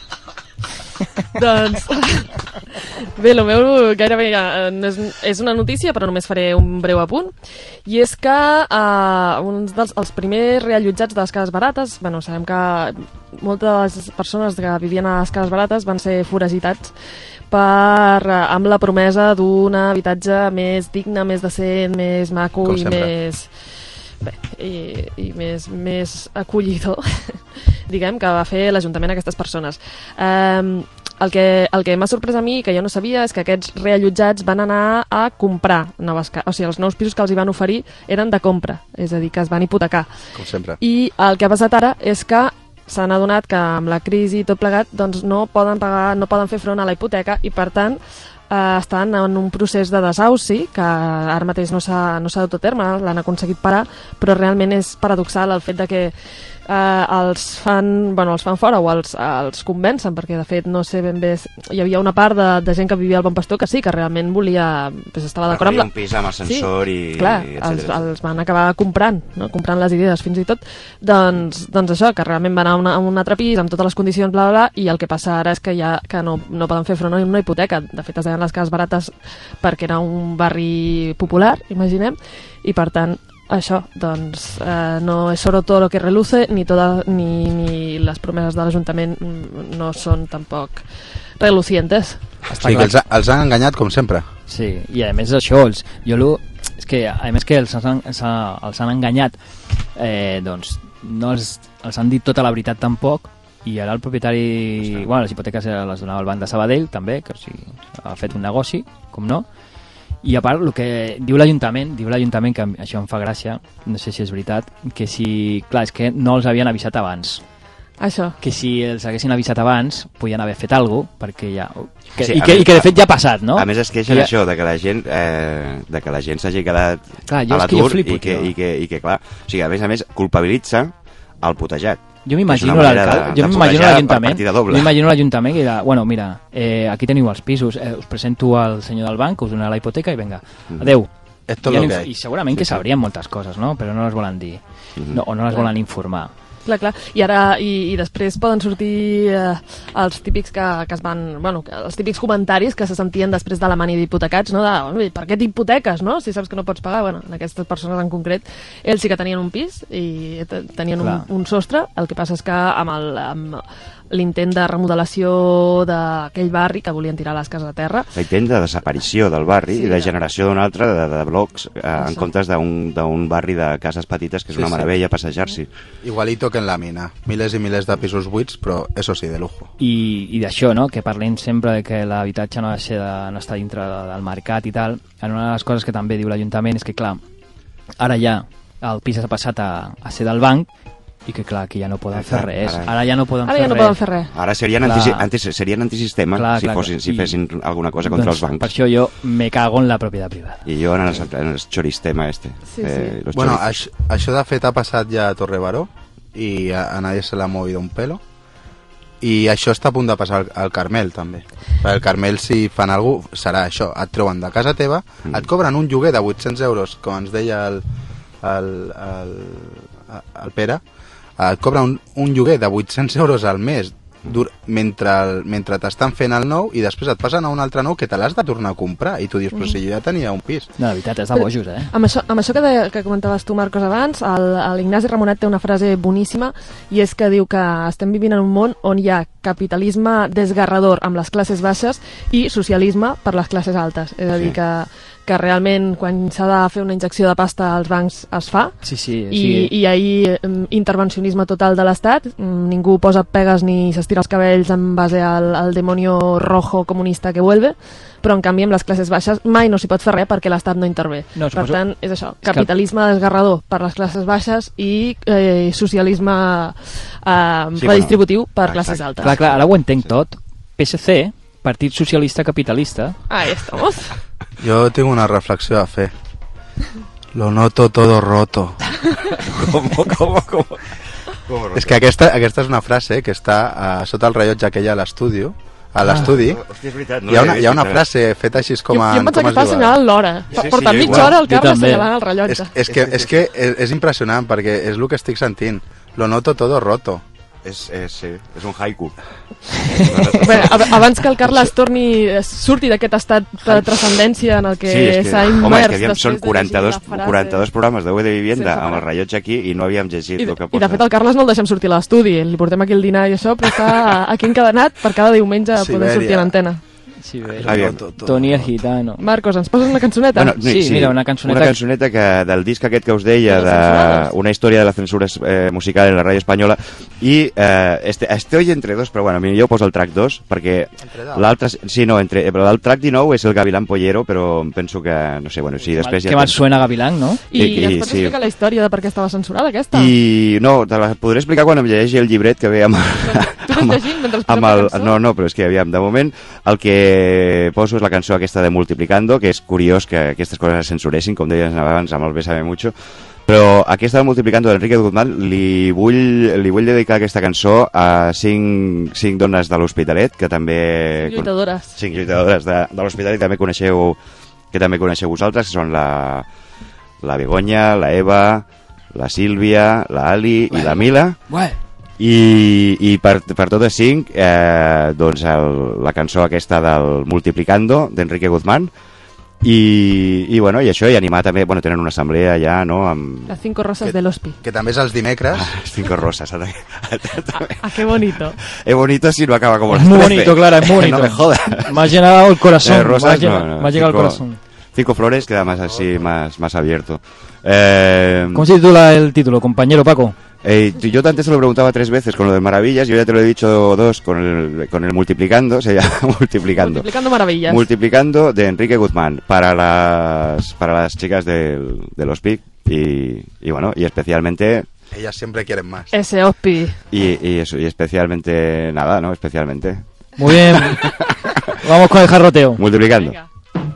[SPEAKER 7] Doncs... Bé, el meu gairebé ja, és, és una notícia, però només faré un breu apunt. I és que uh, uns dels els primers reallotjats de les cases barates, bueno, sabem que moltes de les persones que vivien a les cases barates van ser foragitats per, amb la promesa d'un habitatge més digne, més decent, més maco
[SPEAKER 4] Com
[SPEAKER 7] i
[SPEAKER 4] sempre.
[SPEAKER 7] més... Bé, i, i més, més acollidor, diguem, que va fer l'Ajuntament a aquestes persones. Um, el que, el que m'ha sorprès a mi, que jo no sabia, és que aquests reallotjats van anar a comprar noves cases. O sigui, els nous pisos que els hi van oferir eren de compra, és a dir, que es van hipotecar.
[SPEAKER 4] Com sempre.
[SPEAKER 7] I el que ha passat ara és que s'han adonat que amb la crisi i tot plegat doncs no poden pagar, no poden fer front a la hipoteca i per tant eh, estan en un procés de desauci que ara mateix no s'ha no s'ha dut a terme, l'han aconseguit parar, però realment és paradoxal el fet de que eh, els fan, bueno, els fan fora o els, els convencen, perquè de fet no sé ben bé, hi havia una part de, de gent que vivia al Bon Pastor que sí, que realment volia, pues, estava d'acord amb la...
[SPEAKER 5] un pis amb ascensor
[SPEAKER 7] sí,
[SPEAKER 5] i...
[SPEAKER 7] clar,
[SPEAKER 5] i
[SPEAKER 7] els, els van acabar comprant, no? Comprant les idees fins i tot, doncs, doncs això, que realment van anar a un altre pis amb totes les condicions, bla, bla, bla, i el que passa ara és que ja que no, no poden fer front a una hipoteca. De fet, es deien les cases barates perquè era un barri popular, imaginem, i per tant això, doncs, eh, no és sobre todo lo que reluce, ni, toda, ni, ni les promeses de l'Ajuntament no són tampoc relucientes.
[SPEAKER 4] Sí, que els, ha, els han enganyat com sempre.
[SPEAKER 6] Sí, i a més això, els, jo lo, és que a més que els han, els han enganyat, eh, doncs no els, els han dit tota la veritat tampoc, i ara el propietari, Està. bueno, les hipoteques les donava el Banc de Sabadell també, que o sigui, ha fet un negoci, com no. I a part, el que diu l'Ajuntament, diu l'Ajuntament, que això em fa gràcia, no sé si és veritat, que si, clar, és que no els havien avisat abans.
[SPEAKER 7] Això.
[SPEAKER 6] Que si els haguessin avisat abans, podien haver fet alguna cosa, perquè ja... Que,
[SPEAKER 5] sí,
[SPEAKER 6] i, que,
[SPEAKER 5] més,
[SPEAKER 6] I que de fet ja ha passat, no?
[SPEAKER 5] A més es queixen
[SPEAKER 6] ja...
[SPEAKER 5] això, de que la gent eh, de que la gent s'hagi quedat
[SPEAKER 6] clar,
[SPEAKER 5] a l'atur i,
[SPEAKER 6] flipo,
[SPEAKER 5] que, i, que, i que, clar, o sigui, a més a més, culpabilitza el putejat.
[SPEAKER 6] Jo m'imagino l'alcalde, jo m'imagino l'Ajuntament, m'imagino l'Ajuntament que dirà, bueno, mira, eh, aquí teniu els pisos, eh, us presento al senyor del banc, us donarà la hipoteca i vinga, adeu.
[SPEAKER 4] Esto
[SPEAKER 6] I,
[SPEAKER 4] lo que hay.
[SPEAKER 6] I segurament sí, que sabrien moltes coses, no? Però no les volen dir, no, o no les volen informar.
[SPEAKER 7] Clar, clar. I ara i, i després poden sortir eh, els típics que, que es van, bueno, els típics comentaris que se sentien després de la mani d'hipotecats, no? De, per què t'hipoteques, no? Si saps que no pots pagar. Bueno, en aquestes persones en concret, ells sí que tenien un pis i tenien un, un sostre. El que passa és que amb el amb l'intent de remodelació d'aquell barri que volien tirar les cases a terra.
[SPEAKER 5] L'intent de desaparició del barri sí, i de generació d'un altre de, de blocs eh, en comptes d'un barri de cases petites que és sí, una meravella sí. passejar-s'hi.
[SPEAKER 4] Igualito que en la mina. Miles i milers de pisos buits, però eso sí, de lujo.
[SPEAKER 6] I, i d'això, no? Que parlem sempre de que l'habitatge no ha de ser de, no està dintre del mercat i tal. Una de les coses que també diu l'Ajuntament és que, clar, ara ja el pis ha passat a, a ser del banc i que clar, que ja no poden fer res. Ara, ara ja no poden,
[SPEAKER 7] ara
[SPEAKER 6] fer,
[SPEAKER 7] ja no
[SPEAKER 6] res.
[SPEAKER 7] poden fer res.
[SPEAKER 5] Ara serien, anti, anti, serien antisistema clar, si,
[SPEAKER 6] clar,
[SPEAKER 5] fossin, si fessin I, alguna cosa contra
[SPEAKER 6] doncs,
[SPEAKER 5] els bancs.
[SPEAKER 6] Per això jo me cago en la propietat privada.
[SPEAKER 5] I jo en el, en el choristema este.
[SPEAKER 7] Sí,
[SPEAKER 5] eh,
[SPEAKER 7] sí.
[SPEAKER 4] Bueno, això, això de fet ha passat ja a Torre Baró i a, a nadie se l'ha movido un pelo. I això està a punt de passar al, al Carmel també. Per al Carmel si fan alguna cosa serà això, et treuen de casa teva, mm. et cobren un lloguer de vuit-cents euros, com ens deia el, el, el, el Pere, et cobra un, un lloguer de vuit-cents euros al mes dur, mentre, mentre t'estan fent el nou i després et passen a un altre nou que te l'has de tornar a comprar i tu dius, però si jo ja tenia un pis.
[SPEAKER 6] No, la veritat, és de bojos, eh?
[SPEAKER 7] Amb això, amb això que, de, que comentaves tu, Marcos, abans, l'Ignasi Ramonet té una frase boníssima i és que diu que estem vivint en un món on hi ha capitalisme desgarrador amb les classes baixes i socialisme per les classes altes. És a dir, que que realment quan s'ha de fer una injecció de pasta als bancs es fa
[SPEAKER 6] sí, sí,
[SPEAKER 7] i,
[SPEAKER 6] sí.
[SPEAKER 7] i ahir intervencionisme total de l'Estat, ningú posa pegues ni s'estira els cabells en base al, al demonio rojo comunista que vuelve, però en canvi amb les classes baixes mai no s'hi pot fer res perquè l'Estat no intervé.
[SPEAKER 6] No,
[SPEAKER 7] per
[SPEAKER 6] suposo...
[SPEAKER 7] tant, és això, capitalisme que... desgarrador per les classes baixes i eh, socialisme eh, sí, redistributiu bueno, per classes altes.
[SPEAKER 6] Clar, clar, ara ho entenc tot. P S C, Partit Socialista Capitalista.
[SPEAKER 7] Ahí estamos.
[SPEAKER 4] Yo tengo una reflexión a fer. Lo noto todo roto.
[SPEAKER 5] ¿Cómo, cómo, cómo?
[SPEAKER 4] cómo és que aquesta, aquesta és una frase que està uh, sota el rellotge aquella a l'estudi, a l'estudi. Ah,
[SPEAKER 5] hòstia, és veritat, no
[SPEAKER 4] hi ha una, hi ha una frase feta així com a...
[SPEAKER 7] Jo, jo em pensava que estava assenyalant l'hora. Sí, sí, Portant mitja hora el Carles assenyalant el rellotge.
[SPEAKER 4] És, és, que, és que és, és impressionant perquè és el que estic sentint. Lo noto todo roto.
[SPEAKER 5] És, és, sí, és un haiku.
[SPEAKER 7] Bé, abans que el Carles torni, surti d'aquest estat de transcendència en el que
[SPEAKER 5] sí,
[SPEAKER 7] s'ha immers...
[SPEAKER 5] Home, és que havíem, són quaranta-dos, quaranta-dos programes de U de Vivienda amb el rellotge aquí i no havíem llegit
[SPEAKER 7] I,
[SPEAKER 5] el que
[SPEAKER 7] posa. I de fet el Carles no el deixem sortir a l'estudi, li portem aquí el dinar i això, però està aquí encadenat per cada diumenge poder sortir a l'antena.
[SPEAKER 6] Sí, bé. Toni el Gitano.
[SPEAKER 7] Marcos, ens poses una cançoneta?
[SPEAKER 5] Bueno, sí,
[SPEAKER 6] sí, mira, una cançoneta.
[SPEAKER 5] Una cançoneta que, del disc aquest que us deia, de, una història de la censura eh, musical en la ràdio espanyola, i eh, este, estoy entre dos, però bueno, jo poso el track dos, perquè l'altre... Sí, no, entre, però el track dinou és el Gavilán Pollero, però penso que, no sé, bueno, sí, després...
[SPEAKER 6] Que ja mal suena Gavilán, no?
[SPEAKER 7] I, I ens pots sí. explicar la història de per què estava censurada, aquesta?
[SPEAKER 5] I no, te la podré explicar quan em llegeixi el llibret que ve amb...
[SPEAKER 7] Tu estàs llegint mentre
[SPEAKER 5] amb el, no, no, però és que, aviam, de moment, el que poso és la cançó aquesta de Multiplicando, que és curiós que aquestes coses es censuressin, com deies abans amb el Bésame Mucho, però aquesta de Multiplicando d'Enrique Guzmán li vull, li vull dedicar aquesta cançó a cinc, cinc dones de l'Hospitalet, que també...
[SPEAKER 7] Cinc lluitadores.
[SPEAKER 5] Cinc lluitadores de, de l'Hospitalet, també coneixeu, que també coneixeu vosaltres, que són la, la Begoña, la Eva, la Sílvia, la Ali i la Mila.
[SPEAKER 6] Ué.
[SPEAKER 5] I, i per, per totes cinc eh, doncs el, la cançó aquesta del Multiplicando d'Enrique Guzmán i, i, bueno, i això, i animar també, bueno, tenen una assemblea ja, no? Amb...
[SPEAKER 7] Las cinco rosas de l'Hospi.
[SPEAKER 4] Que també és els dimecres.
[SPEAKER 5] Ah, cinco rosas.
[SPEAKER 7] Ah, ah, qué bonito.
[SPEAKER 5] Es bonito si no acaba como las
[SPEAKER 6] muy bonito, claro, es muy bonito.
[SPEAKER 5] No me jodas.
[SPEAKER 6] Me ha llenado el corazón.
[SPEAKER 5] Eh, rosas,
[SPEAKER 6] me ha llegado,
[SPEAKER 5] no, no,
[SPEAKER 6] me ha llegado
[SPEAKER 5] cinco,
[SPEAKER 6] el corazón.
[SPEAKER 5] Cinco flores, queda más así, más, más abierto. Eh,
[SPEAKER 6] ¿Cómo se titula el título, compañero Paco?
[SPEAKER 5] Eh, yo antes se lo preguntaba tres veces con lo de Maravillas, yo ya te lo he dicho dos con el, con el Multiplicando, se llama Multiplicando.
[SPEAKER 7] Multiplicando Maravillas.
[SPEAKER 5] Multiplicando de Enrique Guzmán para las para las chicas del, de los P I C y, y bueno, y especialmente...
[SPEAKER 4] Ellas siempre quieren más.
[SPEAKER 7] Ese Ospi.
[SPEAKER 5] Y, y eso, y especialmente nada, ¿no? Especialmente.
[SPEAKER 6] Muy bien. Vamos con el jarroteo.
[SPEAKER 5] Multiplicando. Venga.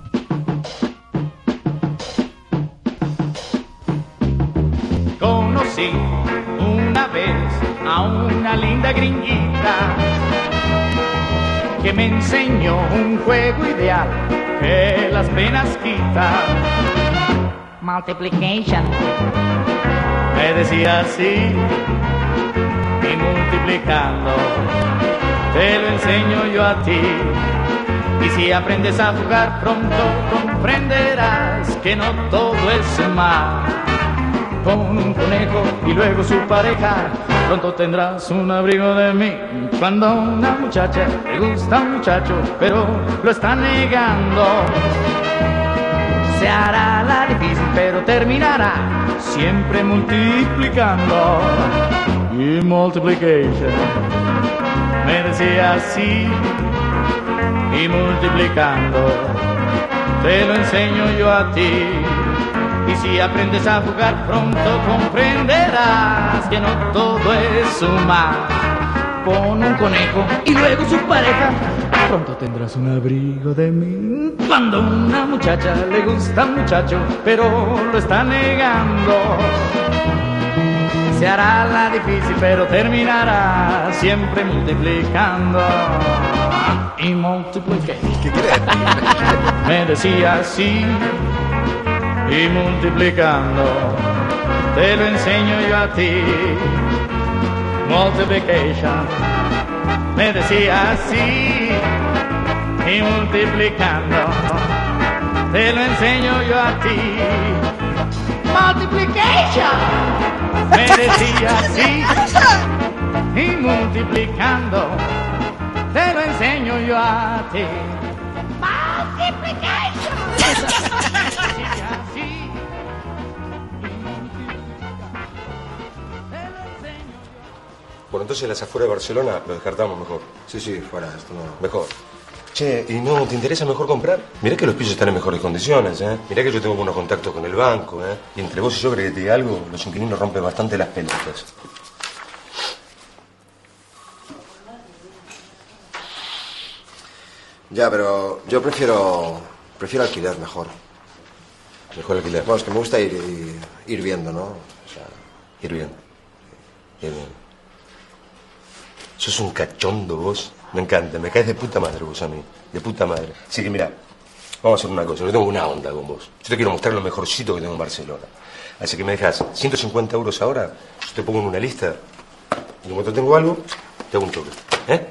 [SPEAKER 14] Conocí una vez a una linda gringuita que me enseñó un juego ideal que las penas quita.
[SPEAKER 15] Multiplication.
[SPEAKER 14] Me decía así, y multiplicando te lo enseño yo a ti. Y si aprendes a jugar pronto comprenderás que no todo es mal. Con un conejo y luego su pareja, pronto tendrás un abrigo de mí. Cuando a una muchacha le gusta un muchacho, pero lo está negando, se hará la difícil, pero terminará siempre multiplicando. Y multiplication, me decía así, y multiplicando, te lo enseño yo a ti. Y si aprendes a jugar pronto comprenderás que no todo es sumar. Con un conejo y luego su pareja, pronto tendrás un abrigo de mí. Cuando a una muchacha le gusta un muchacho, pero lo está negando, se hará la difícil, pero terminará siempre multiplicando. Y multipliqué.
[SPEAKER 4] ¿Qué crees?
[SPEAKER 14] Me decía así. Y multiplicando, te lo enseño yo a ti. Multiplication, me decía así, y multiplicando, te lo enseño yo a ti. Multiplication, me decía así, y multiplicando, te lo enseño yo a ti. Multiplication, me decía así.
[SPEAKER 15] Bueno, entonces las afueras de Barcelona lo descartamos mejor.
[SPEAKER 16] Sí, sí, fuera, esto no...
[SPEAKER 15] Mejor. Che, ¿y no te interesa mejor comprar? Mirá que los pisos están en mejores condiciones, ¿eh? Mirá que yo tengo buenos contactos con el banco, ¿eh? Y entre vos y yo, creo que te diga algo, los inquilinos rompen bastante las pelotas.
[SPEAKER 16] Ya, pero yo prefiero... prefiero alquiler mejor.
[SPEAKER 15] ¿Mejor alquiler?
[SPEAKER 16] Bueno, es que me gusta ir, ir, ir viendo, ¿no? O sea...
[SPEAKER 15] Ir viendo. Ir viendo. Sos un cachondo vos. Me encanta, me caes de puta madre vos a mí. De puta madre. Así que mira, vamos a hacer una cosa. Yo tengo una onda con vos. Yo te quiero mostrar lo mejorcito que tengo en Barcelona. Así que me dejas ciento cincuenta euros ahora. Yo te pongo en una lista. Y como te tengo algo, te hago un toque. ¿Eh?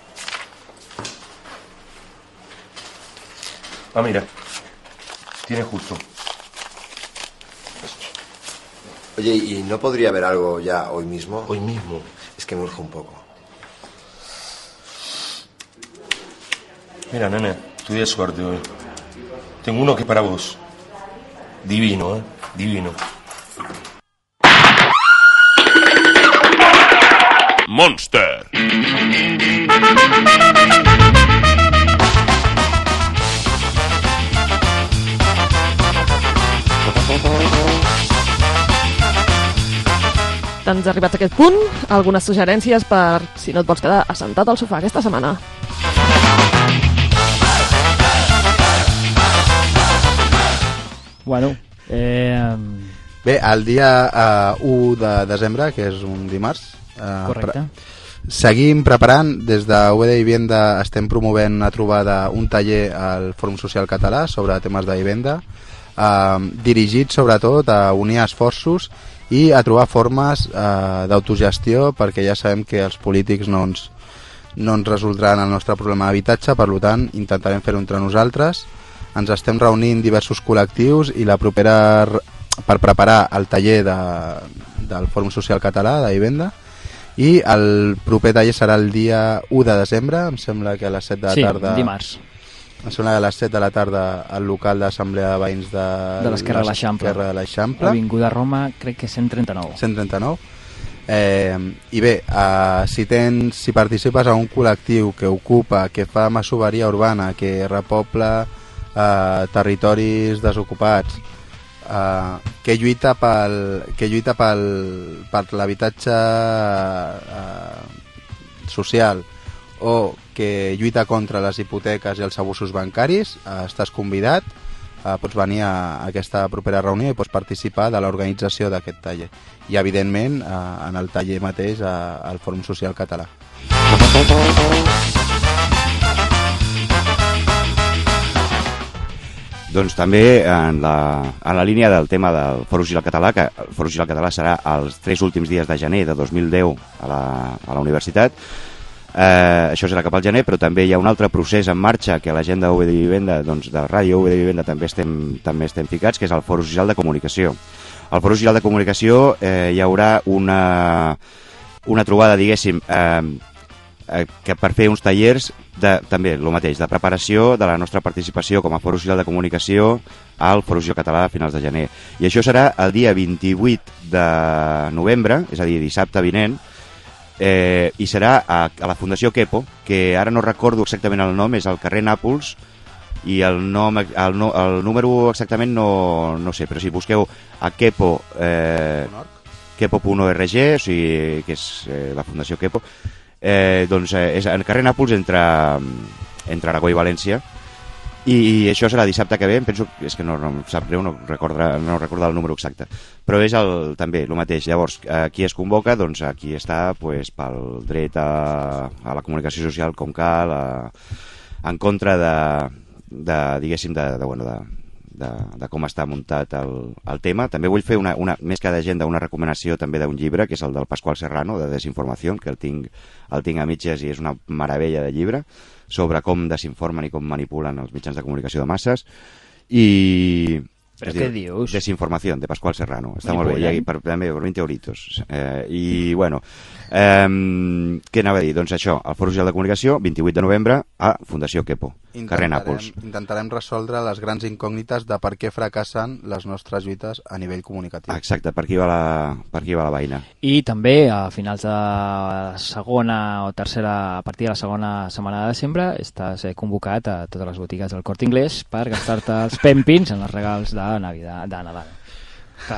[SPEAKER 15] Ah, mira. Tienes justo.
[SPEAKER 16] Oye, ¿y no podría haber algo ya hoy mismo?
[SPEAKER 15] Hoy mismo.
[SPEAKER 16] Es que me urge un poco.
[SPEAKER 15] Mira, nene, tu día de suerte hoy. Tengo uno que es para vos. Divino, ¿eh? Divino.
[SPEAKER 17] Monster.
[SPEAKER 7] Doncs arribats a aquest punt, algunes suggerències per si no et vols quedar assentat al sofà aquesta setmana.
[SPEAKER 6] Bueno, eh...
[SPEAKER 4] Bé, el dia uh, u de desembre, que és un dimarts, uh,
[SPEAKER 6] correcte.
[SPEAKER 4] Pre seguim preparant, des de U E de Vivienda estem promovent una trobada, un taller al Fòrum Social Català sobre temes de vivenda, uh, dirigit sobretot a unir esforços i a trobar formes uh, d'autogestió, perquè ja sabem que els polítics no ens, no ens resoldran el nostre problema d'habitatge, per tant intentarem fer-ho entre nosaltres. Ens estem reunint diversos col·lectius i la propera, per preparar el taller de, del Fòrum Social Català de Vivenda, i el proper taller serà el dia u de desembre, em sembla que a les set de la
[SPEAKER 6] sí,
[SPEAKER 4] tarda.
[SPEAKER 6] Sí, dimarts.
[SPEAKER 4] Em sembla que a les set de la tarda al local d'Assemblea de Veïns de,
[SPEAKER 6] de l'Esquerra de l'Eixample. Avinguda Roma, crec que cent trenta-nou.
[SPEAKER 4] cent trenta-nou. Eh, I bé, eh, si tens, si participes a un col·lectiu que ocupa, que fa masoveria urbana, que repobla eh, territoris desocupats, eh, que lluita pel, que lluita pel, per l'habitatge eh, social, o que lluita contra les hipoteques i els abusos bancaris, eh, estàs convidat, eh, pots venir a aquesta propera reunió i pots participar de l'organització d'aquest taller. I, evidentment, eh, en el taller mateix eh, al Fòrum Social Català.
[SPEAKER 5] Doncs també en la, en la línia del tema del Fòrum Social Català, que el Fòrum Social Català serà els tres últims dies de gener de dos mil deu a la, a la universitat. Eh, això serà cap al gener, però també hi ha un altre procés en marxa que a l'agenda U E de Vivenda, doncs de Ràdio U E de Vivenda també estem, també estem ficats, que és el Fòrum Social de Comunicació. Al Fòrum Social de Comunicació eh, hi haurà una, una trobada, diguéssim, eh, eh, que per fer uns tallers de, també el mateix, de preparació de la nostra participació com a Fòrum Social de Comunicació al Fòrum Social Català a finals de gener. I això serà el dia vint-i-vuit de novembre, és a dir, dissabte vinent, Eh, i serà a, a la Fundació Quepo, que ara no recordo exactament el nom, és al carrer Nàpols, i el, nom, el, no, el número exactament no, no sé, però si busqueu a Quepo, eh, quepo punt org, o sigui, que és eh, la Fundació Quepo, eh, doncs eh, és al carrer Nàpols entre, entre Aragó i València, i, i això serà dissabte que ve, em penso, és que no, no em sap greu, no recorda, no recorda el número exacte, però és el, també el mateix. Llavors, qui es convoca, doncs aquí està pues, pel dret a, a la comunicació social com cal, a, en contra de, de diguéssim, de, de, bueno, de, de, de com està muntat el, el tema. També vull fer, una, una, més que d'agenda, una recomanació també d'un llibre, que és el del Pasqual Serrano, de Desinformació, que el tinc, el tinc a mitges i és una meravella de llibre, sobre com desinformen i com manipulen els mitjans de comunicació de masses. I...
[SPEAKER 6] Però què dius?
[SPEAKER 5] Desinformació, de Pasqual Serrano. Està molt bé, i per, també per vint euritos. Eh, I, bueno, eh, què anava a dir? Doncs això, el Fòrum Social de Comunicació, vint-i-vuit de novembre, a Fundació Quepo, carrer Nàpols.
[SPEAKER 4] Intentarem resoldre les grans incògnites de per què fracassen les nostres lluites a nivell comunicatiu.
[SPEAKER 5] Exacte, per aquí va la, per aquí va la vaina.
[SPEAKER 6] I també, a finals de la segona o tercera, a partir de la segona setmana de desembre, estàs convocat a totes les botigues del Corte Inglés per gastar-te els pèmpins en els regals de Navidad, de Nadal. Que...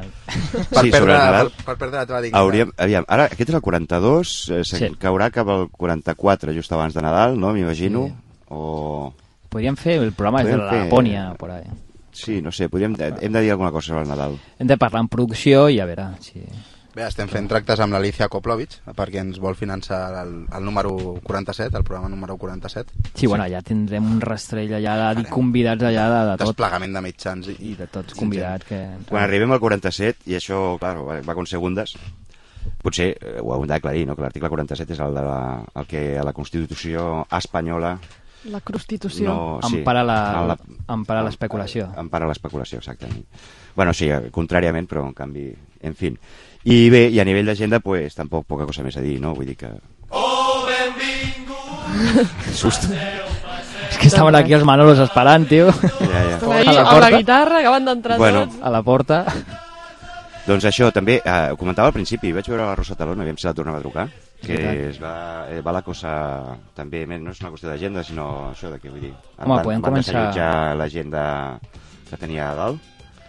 [SPEAKER 5] Sí, sobre Nadal.
[SPEAKER 4] Per, per perdre la teva dignitat.
[SPEAKER 5] Hauríem, aviam, ara aquest és el quaranta-dos, eh, sí. Caurà cap al quaranta-quatre, just abans de Nadal, no? M'imagino. Sí. O...
[SPEAKER 6] Podríem fer el programa des de la Lapònia, por ahí.
[SPEAKER 5] Sí, no sé, podríem, hem de dir alguna cosa sobre el Nadal.
[SPEAKER 6] Hem de parlar en producció i a veure si...
[SPEAKER 4] Bé, estem fent tractes amb l'Alicia Koplovich perquè ens vol finançar el, el número quaranta-set, el programa número quaranta-set.
[SPEAKER 6] Sí, bueno, allà tindrem un rastrell allà de convidats allà de, de tot.
[SPEAKER 4] Desplegament de mitjans. I,
[SPEAKER 6] I de tots convidats. Que...
[SPEAKER 5] Quan arribem al quaranta-set, i això, clar, va con segundes, potser eh, ho hem d'aclarir, no? Que l'article quaranta-set és el, de la, el que a la Constitució espanyola...
[SPEAKER 7] La Constitució.
[SPEAKER 5] No, sí,
[SPEAKER 6] empara la, la, empara l'especulació.
[SPEAKER 5] Empara l'especulació, exactament. Bueno, sí, contràriament, però en canvi, en fi. I bé, i a nivell d'agenda, pues, tampoc poca cosa més a dir, no? Vull dir que...
[SPEAKER 8] Oh, benvingut!
[SPEAKER 5] Que susto.
[SPEAKER 6] És que estaven aquí els Manolos esperant, tio.
[SPEAKER 5] Ja, ja.
[SPEAKER 7] Estan ahí amb la guitarra, acaben d'entrar
[SPEAKER 5] bueno,
[SPEAKER 7] tots.
[SPEAKER 6] A la porta.
[SPEAKER 5] Doncs això, també, eh, ho comentava al principi, vaig veure la Rosa Talón, aviam si la tornava a trucar, que es va, eh, va la cosa, també, no és una qüestió d'agenda, sinó això de què vull dir.
[SPEAKER 6] Home, van, podem
[SPEAKER 5] van
[SPEAKER 6] començar...
[SPEAKER 5] desallotjar l'agenda que tenia a dalt,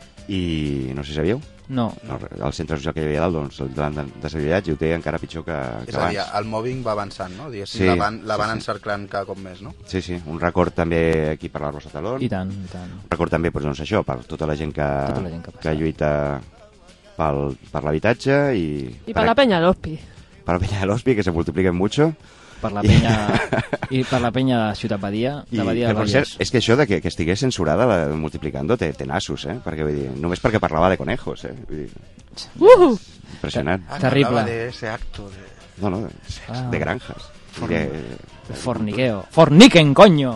[SPEAKER 5] i no sé si sabíeu?
[SPEAKER 6] No.
[SPEAKER 5] no. El centre social que hi havia a dalt, doncs, l'han desallotjat i ho té encara pitjor que, que
[SPEAKER 4] és a dir,
[SPEAKER 5] abans.
[SPEAKER 4] el mobbing va avançant, no? Diguéssim,
[SPEAKER 5] sí,
[SPEAKER 4] la van, la van
[SPEAKER 5] sí, sí.
[SPEAKER 4] encerclant cada cop més, no?
[SPEAKER 5] Sí, sí, un record també aquí per la Rosa Talón.
[SPEAKER 6] I tant, i tant.
[SPEAKER 5] Un record també, doncs, això, per tota la gent que,
[SPEAKER 6] tota la gent que,
[SPEAKER 5] que lluita pel, per l'habitatge i...
[SPEAKER 7] I per la penya l'Hospi.
[SPEAKER 5] Per la penya de l'Hospi, que se multipliquen mucho.
[SPEAKER 6] Per la penya... I per la penya de Ciutat Badia. De
[SPEAKER 5] I,
[SPEAKER 6] Badia
[SPEAKER 5] que, per cert, és que això de que, que estigués censurada la, multiplicando té, té nassos, eh? Perquè, vull dir, només perquè parlava de conejos, eh? Vull dir,
[SPEAKER 7] uh!
[SPEAKER 5] impressionant.
[SPEAKER 4] Ah,
[SPEAKER 6] terrible.
[SPEAKER 4] De ese acto de...
[SPEAKER 5] No, no, de, ah. de granjas.
[SPEAKER 6] For...
[SPEAKER 5] De,
[SPEAKER 6] de forniqueo. Forniquen, coño!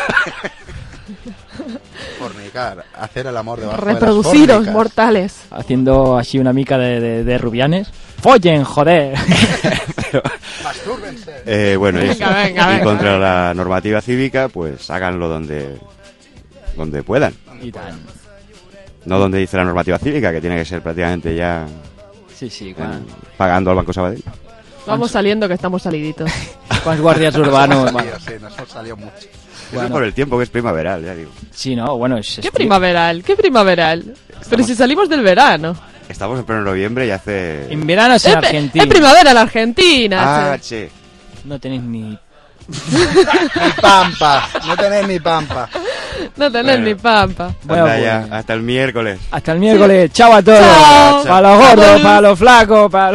[SPEAKER 4] Fornicar, hacer el amor debajo
[SPEAKER 7] reproduciros,
[SPEAKER 4] de las fórnicas.
[SPEAKER 7] mortales.
[SPEAKER 6] Haciendo así una mica de, de, de rubianes. ¡Follen, joder!
[SPEAKER 5] Pero,
[SPEAKER 4] mastúrbense.
[SPEAKER 5] Eh, bueno,
[SPEAKER 7] venga,
[SPEAKER 5] eso.
[SPEAKER 7] Venga,
[SPEAKER 5] y
[SPEAKER 7] venga,
[SPEAKER 5] contra
[SPEAKER 7] venga.
[SPEAKER 5] la normativa cívica, pues háganlo donde, donde puedan.
[SPEAKER 6] Y tan.
[SPEAKER 5] No donde dice la normativa cívica, que tiene que ser prácticamente ya
[SPEAKER 6] sí, sí, claro.
[SPEAKER 5] en, pagando al Banco Sabadell.
[SPEAKER 7] Vamos saliendo, que estamos saliditos.
[SPEAKER 6] ¿Cuántos guardias urbanos?
[SPEAKER 4] Nos salido, sí, nos ha salido mucho.
[SPEAKER 5] Bueno. Eso por el tiempo, que es primaveral, ya digo.
[SPEAKER 6] Sí, no, bueno, es...
[SPEAKER 7] ¿Qué primaveral? ¿Qué primaveral? Estamos... Pero si salimos del verano.
[SPEAKER 5] Estamos en pleno noviembre y hace...
[SPEAKER 6] En verano es en
[SPEAKER 7] es,
[SPEAKER 6] Argentina.
[SPEAKER 7] Es primavera en Argentina.
[SPEAKER 5] Ah, che.
[SPEAKER 6] No tenéis ni...
[SPEAKER 4] ni pampa. No tenéis ni pampa.
[SPEAKER 7] No tenés
[SPEAKER 5] bueno,
[SPEAKER 7] ni pampa.
[SPEAKER 5] Bueno, pues, ya, hasta el miércoles.
[SPEAKER 6] Hasta el miércoles. Sí. Chao a todos.
[SPEAKER 7] Chao.
[SPEAKER 6] Para los gordos, para los flacos, para los...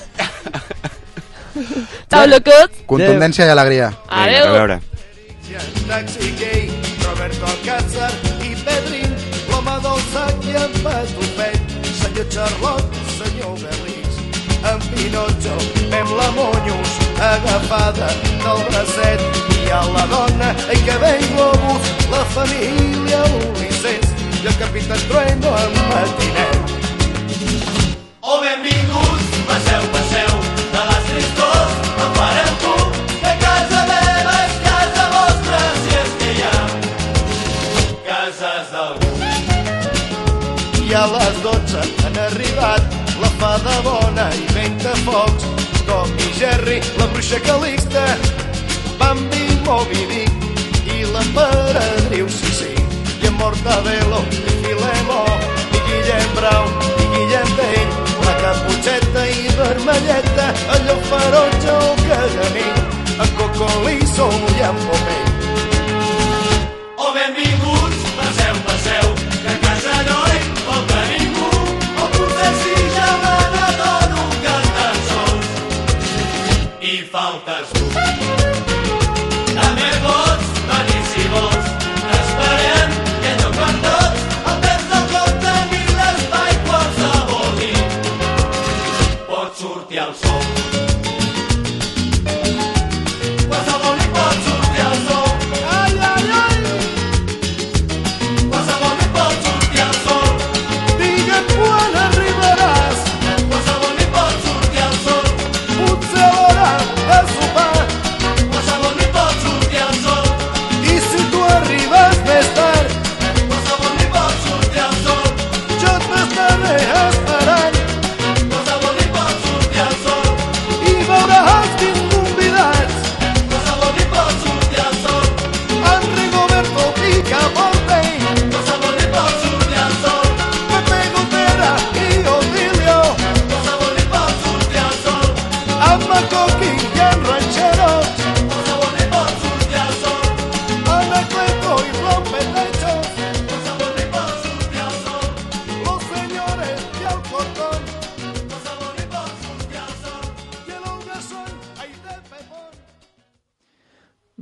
[SPEAKER 7] Chao, locos.
[SPEAKER 4] Contundència i alegria.
[SPEAKER 7] Adeu.
[SPEAKER 5] A veure.
[SPEAKER 10] Taxi gay, Roberto Alcázar i Pedrín, l'home del sac i en Patufet, senyor Charlot, senyor Berlís, en Pinotxo, fem la Monyos, agafada del bracet, i a la dona, ai que ben globus, la família Ulisses, i el capità Trueno en matinet. Oh, benvinguts, passeu, passeu, de les tristors, no fareu tu, que casa meva és casa vostra, si és que hi ha cases d'algú. I a les dotze han arribat la fada bona i Ventafocs, Tom i Jerry, la bruixa Calixta, Bambi, Moby Dick i l'emperadriu Sissi, i en Mortadelo i Filemó, i Guillem Brown i Guillem Tell, la Caputxeta i Vermelleta, allò ferotge o caganí, en Cocolizo i en Pomell. Oh, benvinguts, passeu, passeu, que a casa no hi falta ningú, o potser si ja me n'adono que tan sols hi faltes tu. També pots venir si vols, t'esperem que no quan tots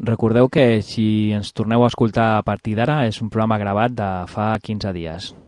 [SPEAKER 6] recordeu que si ens torneu a escoltar a partir d'ara és un programa gravat de fa quinze dies.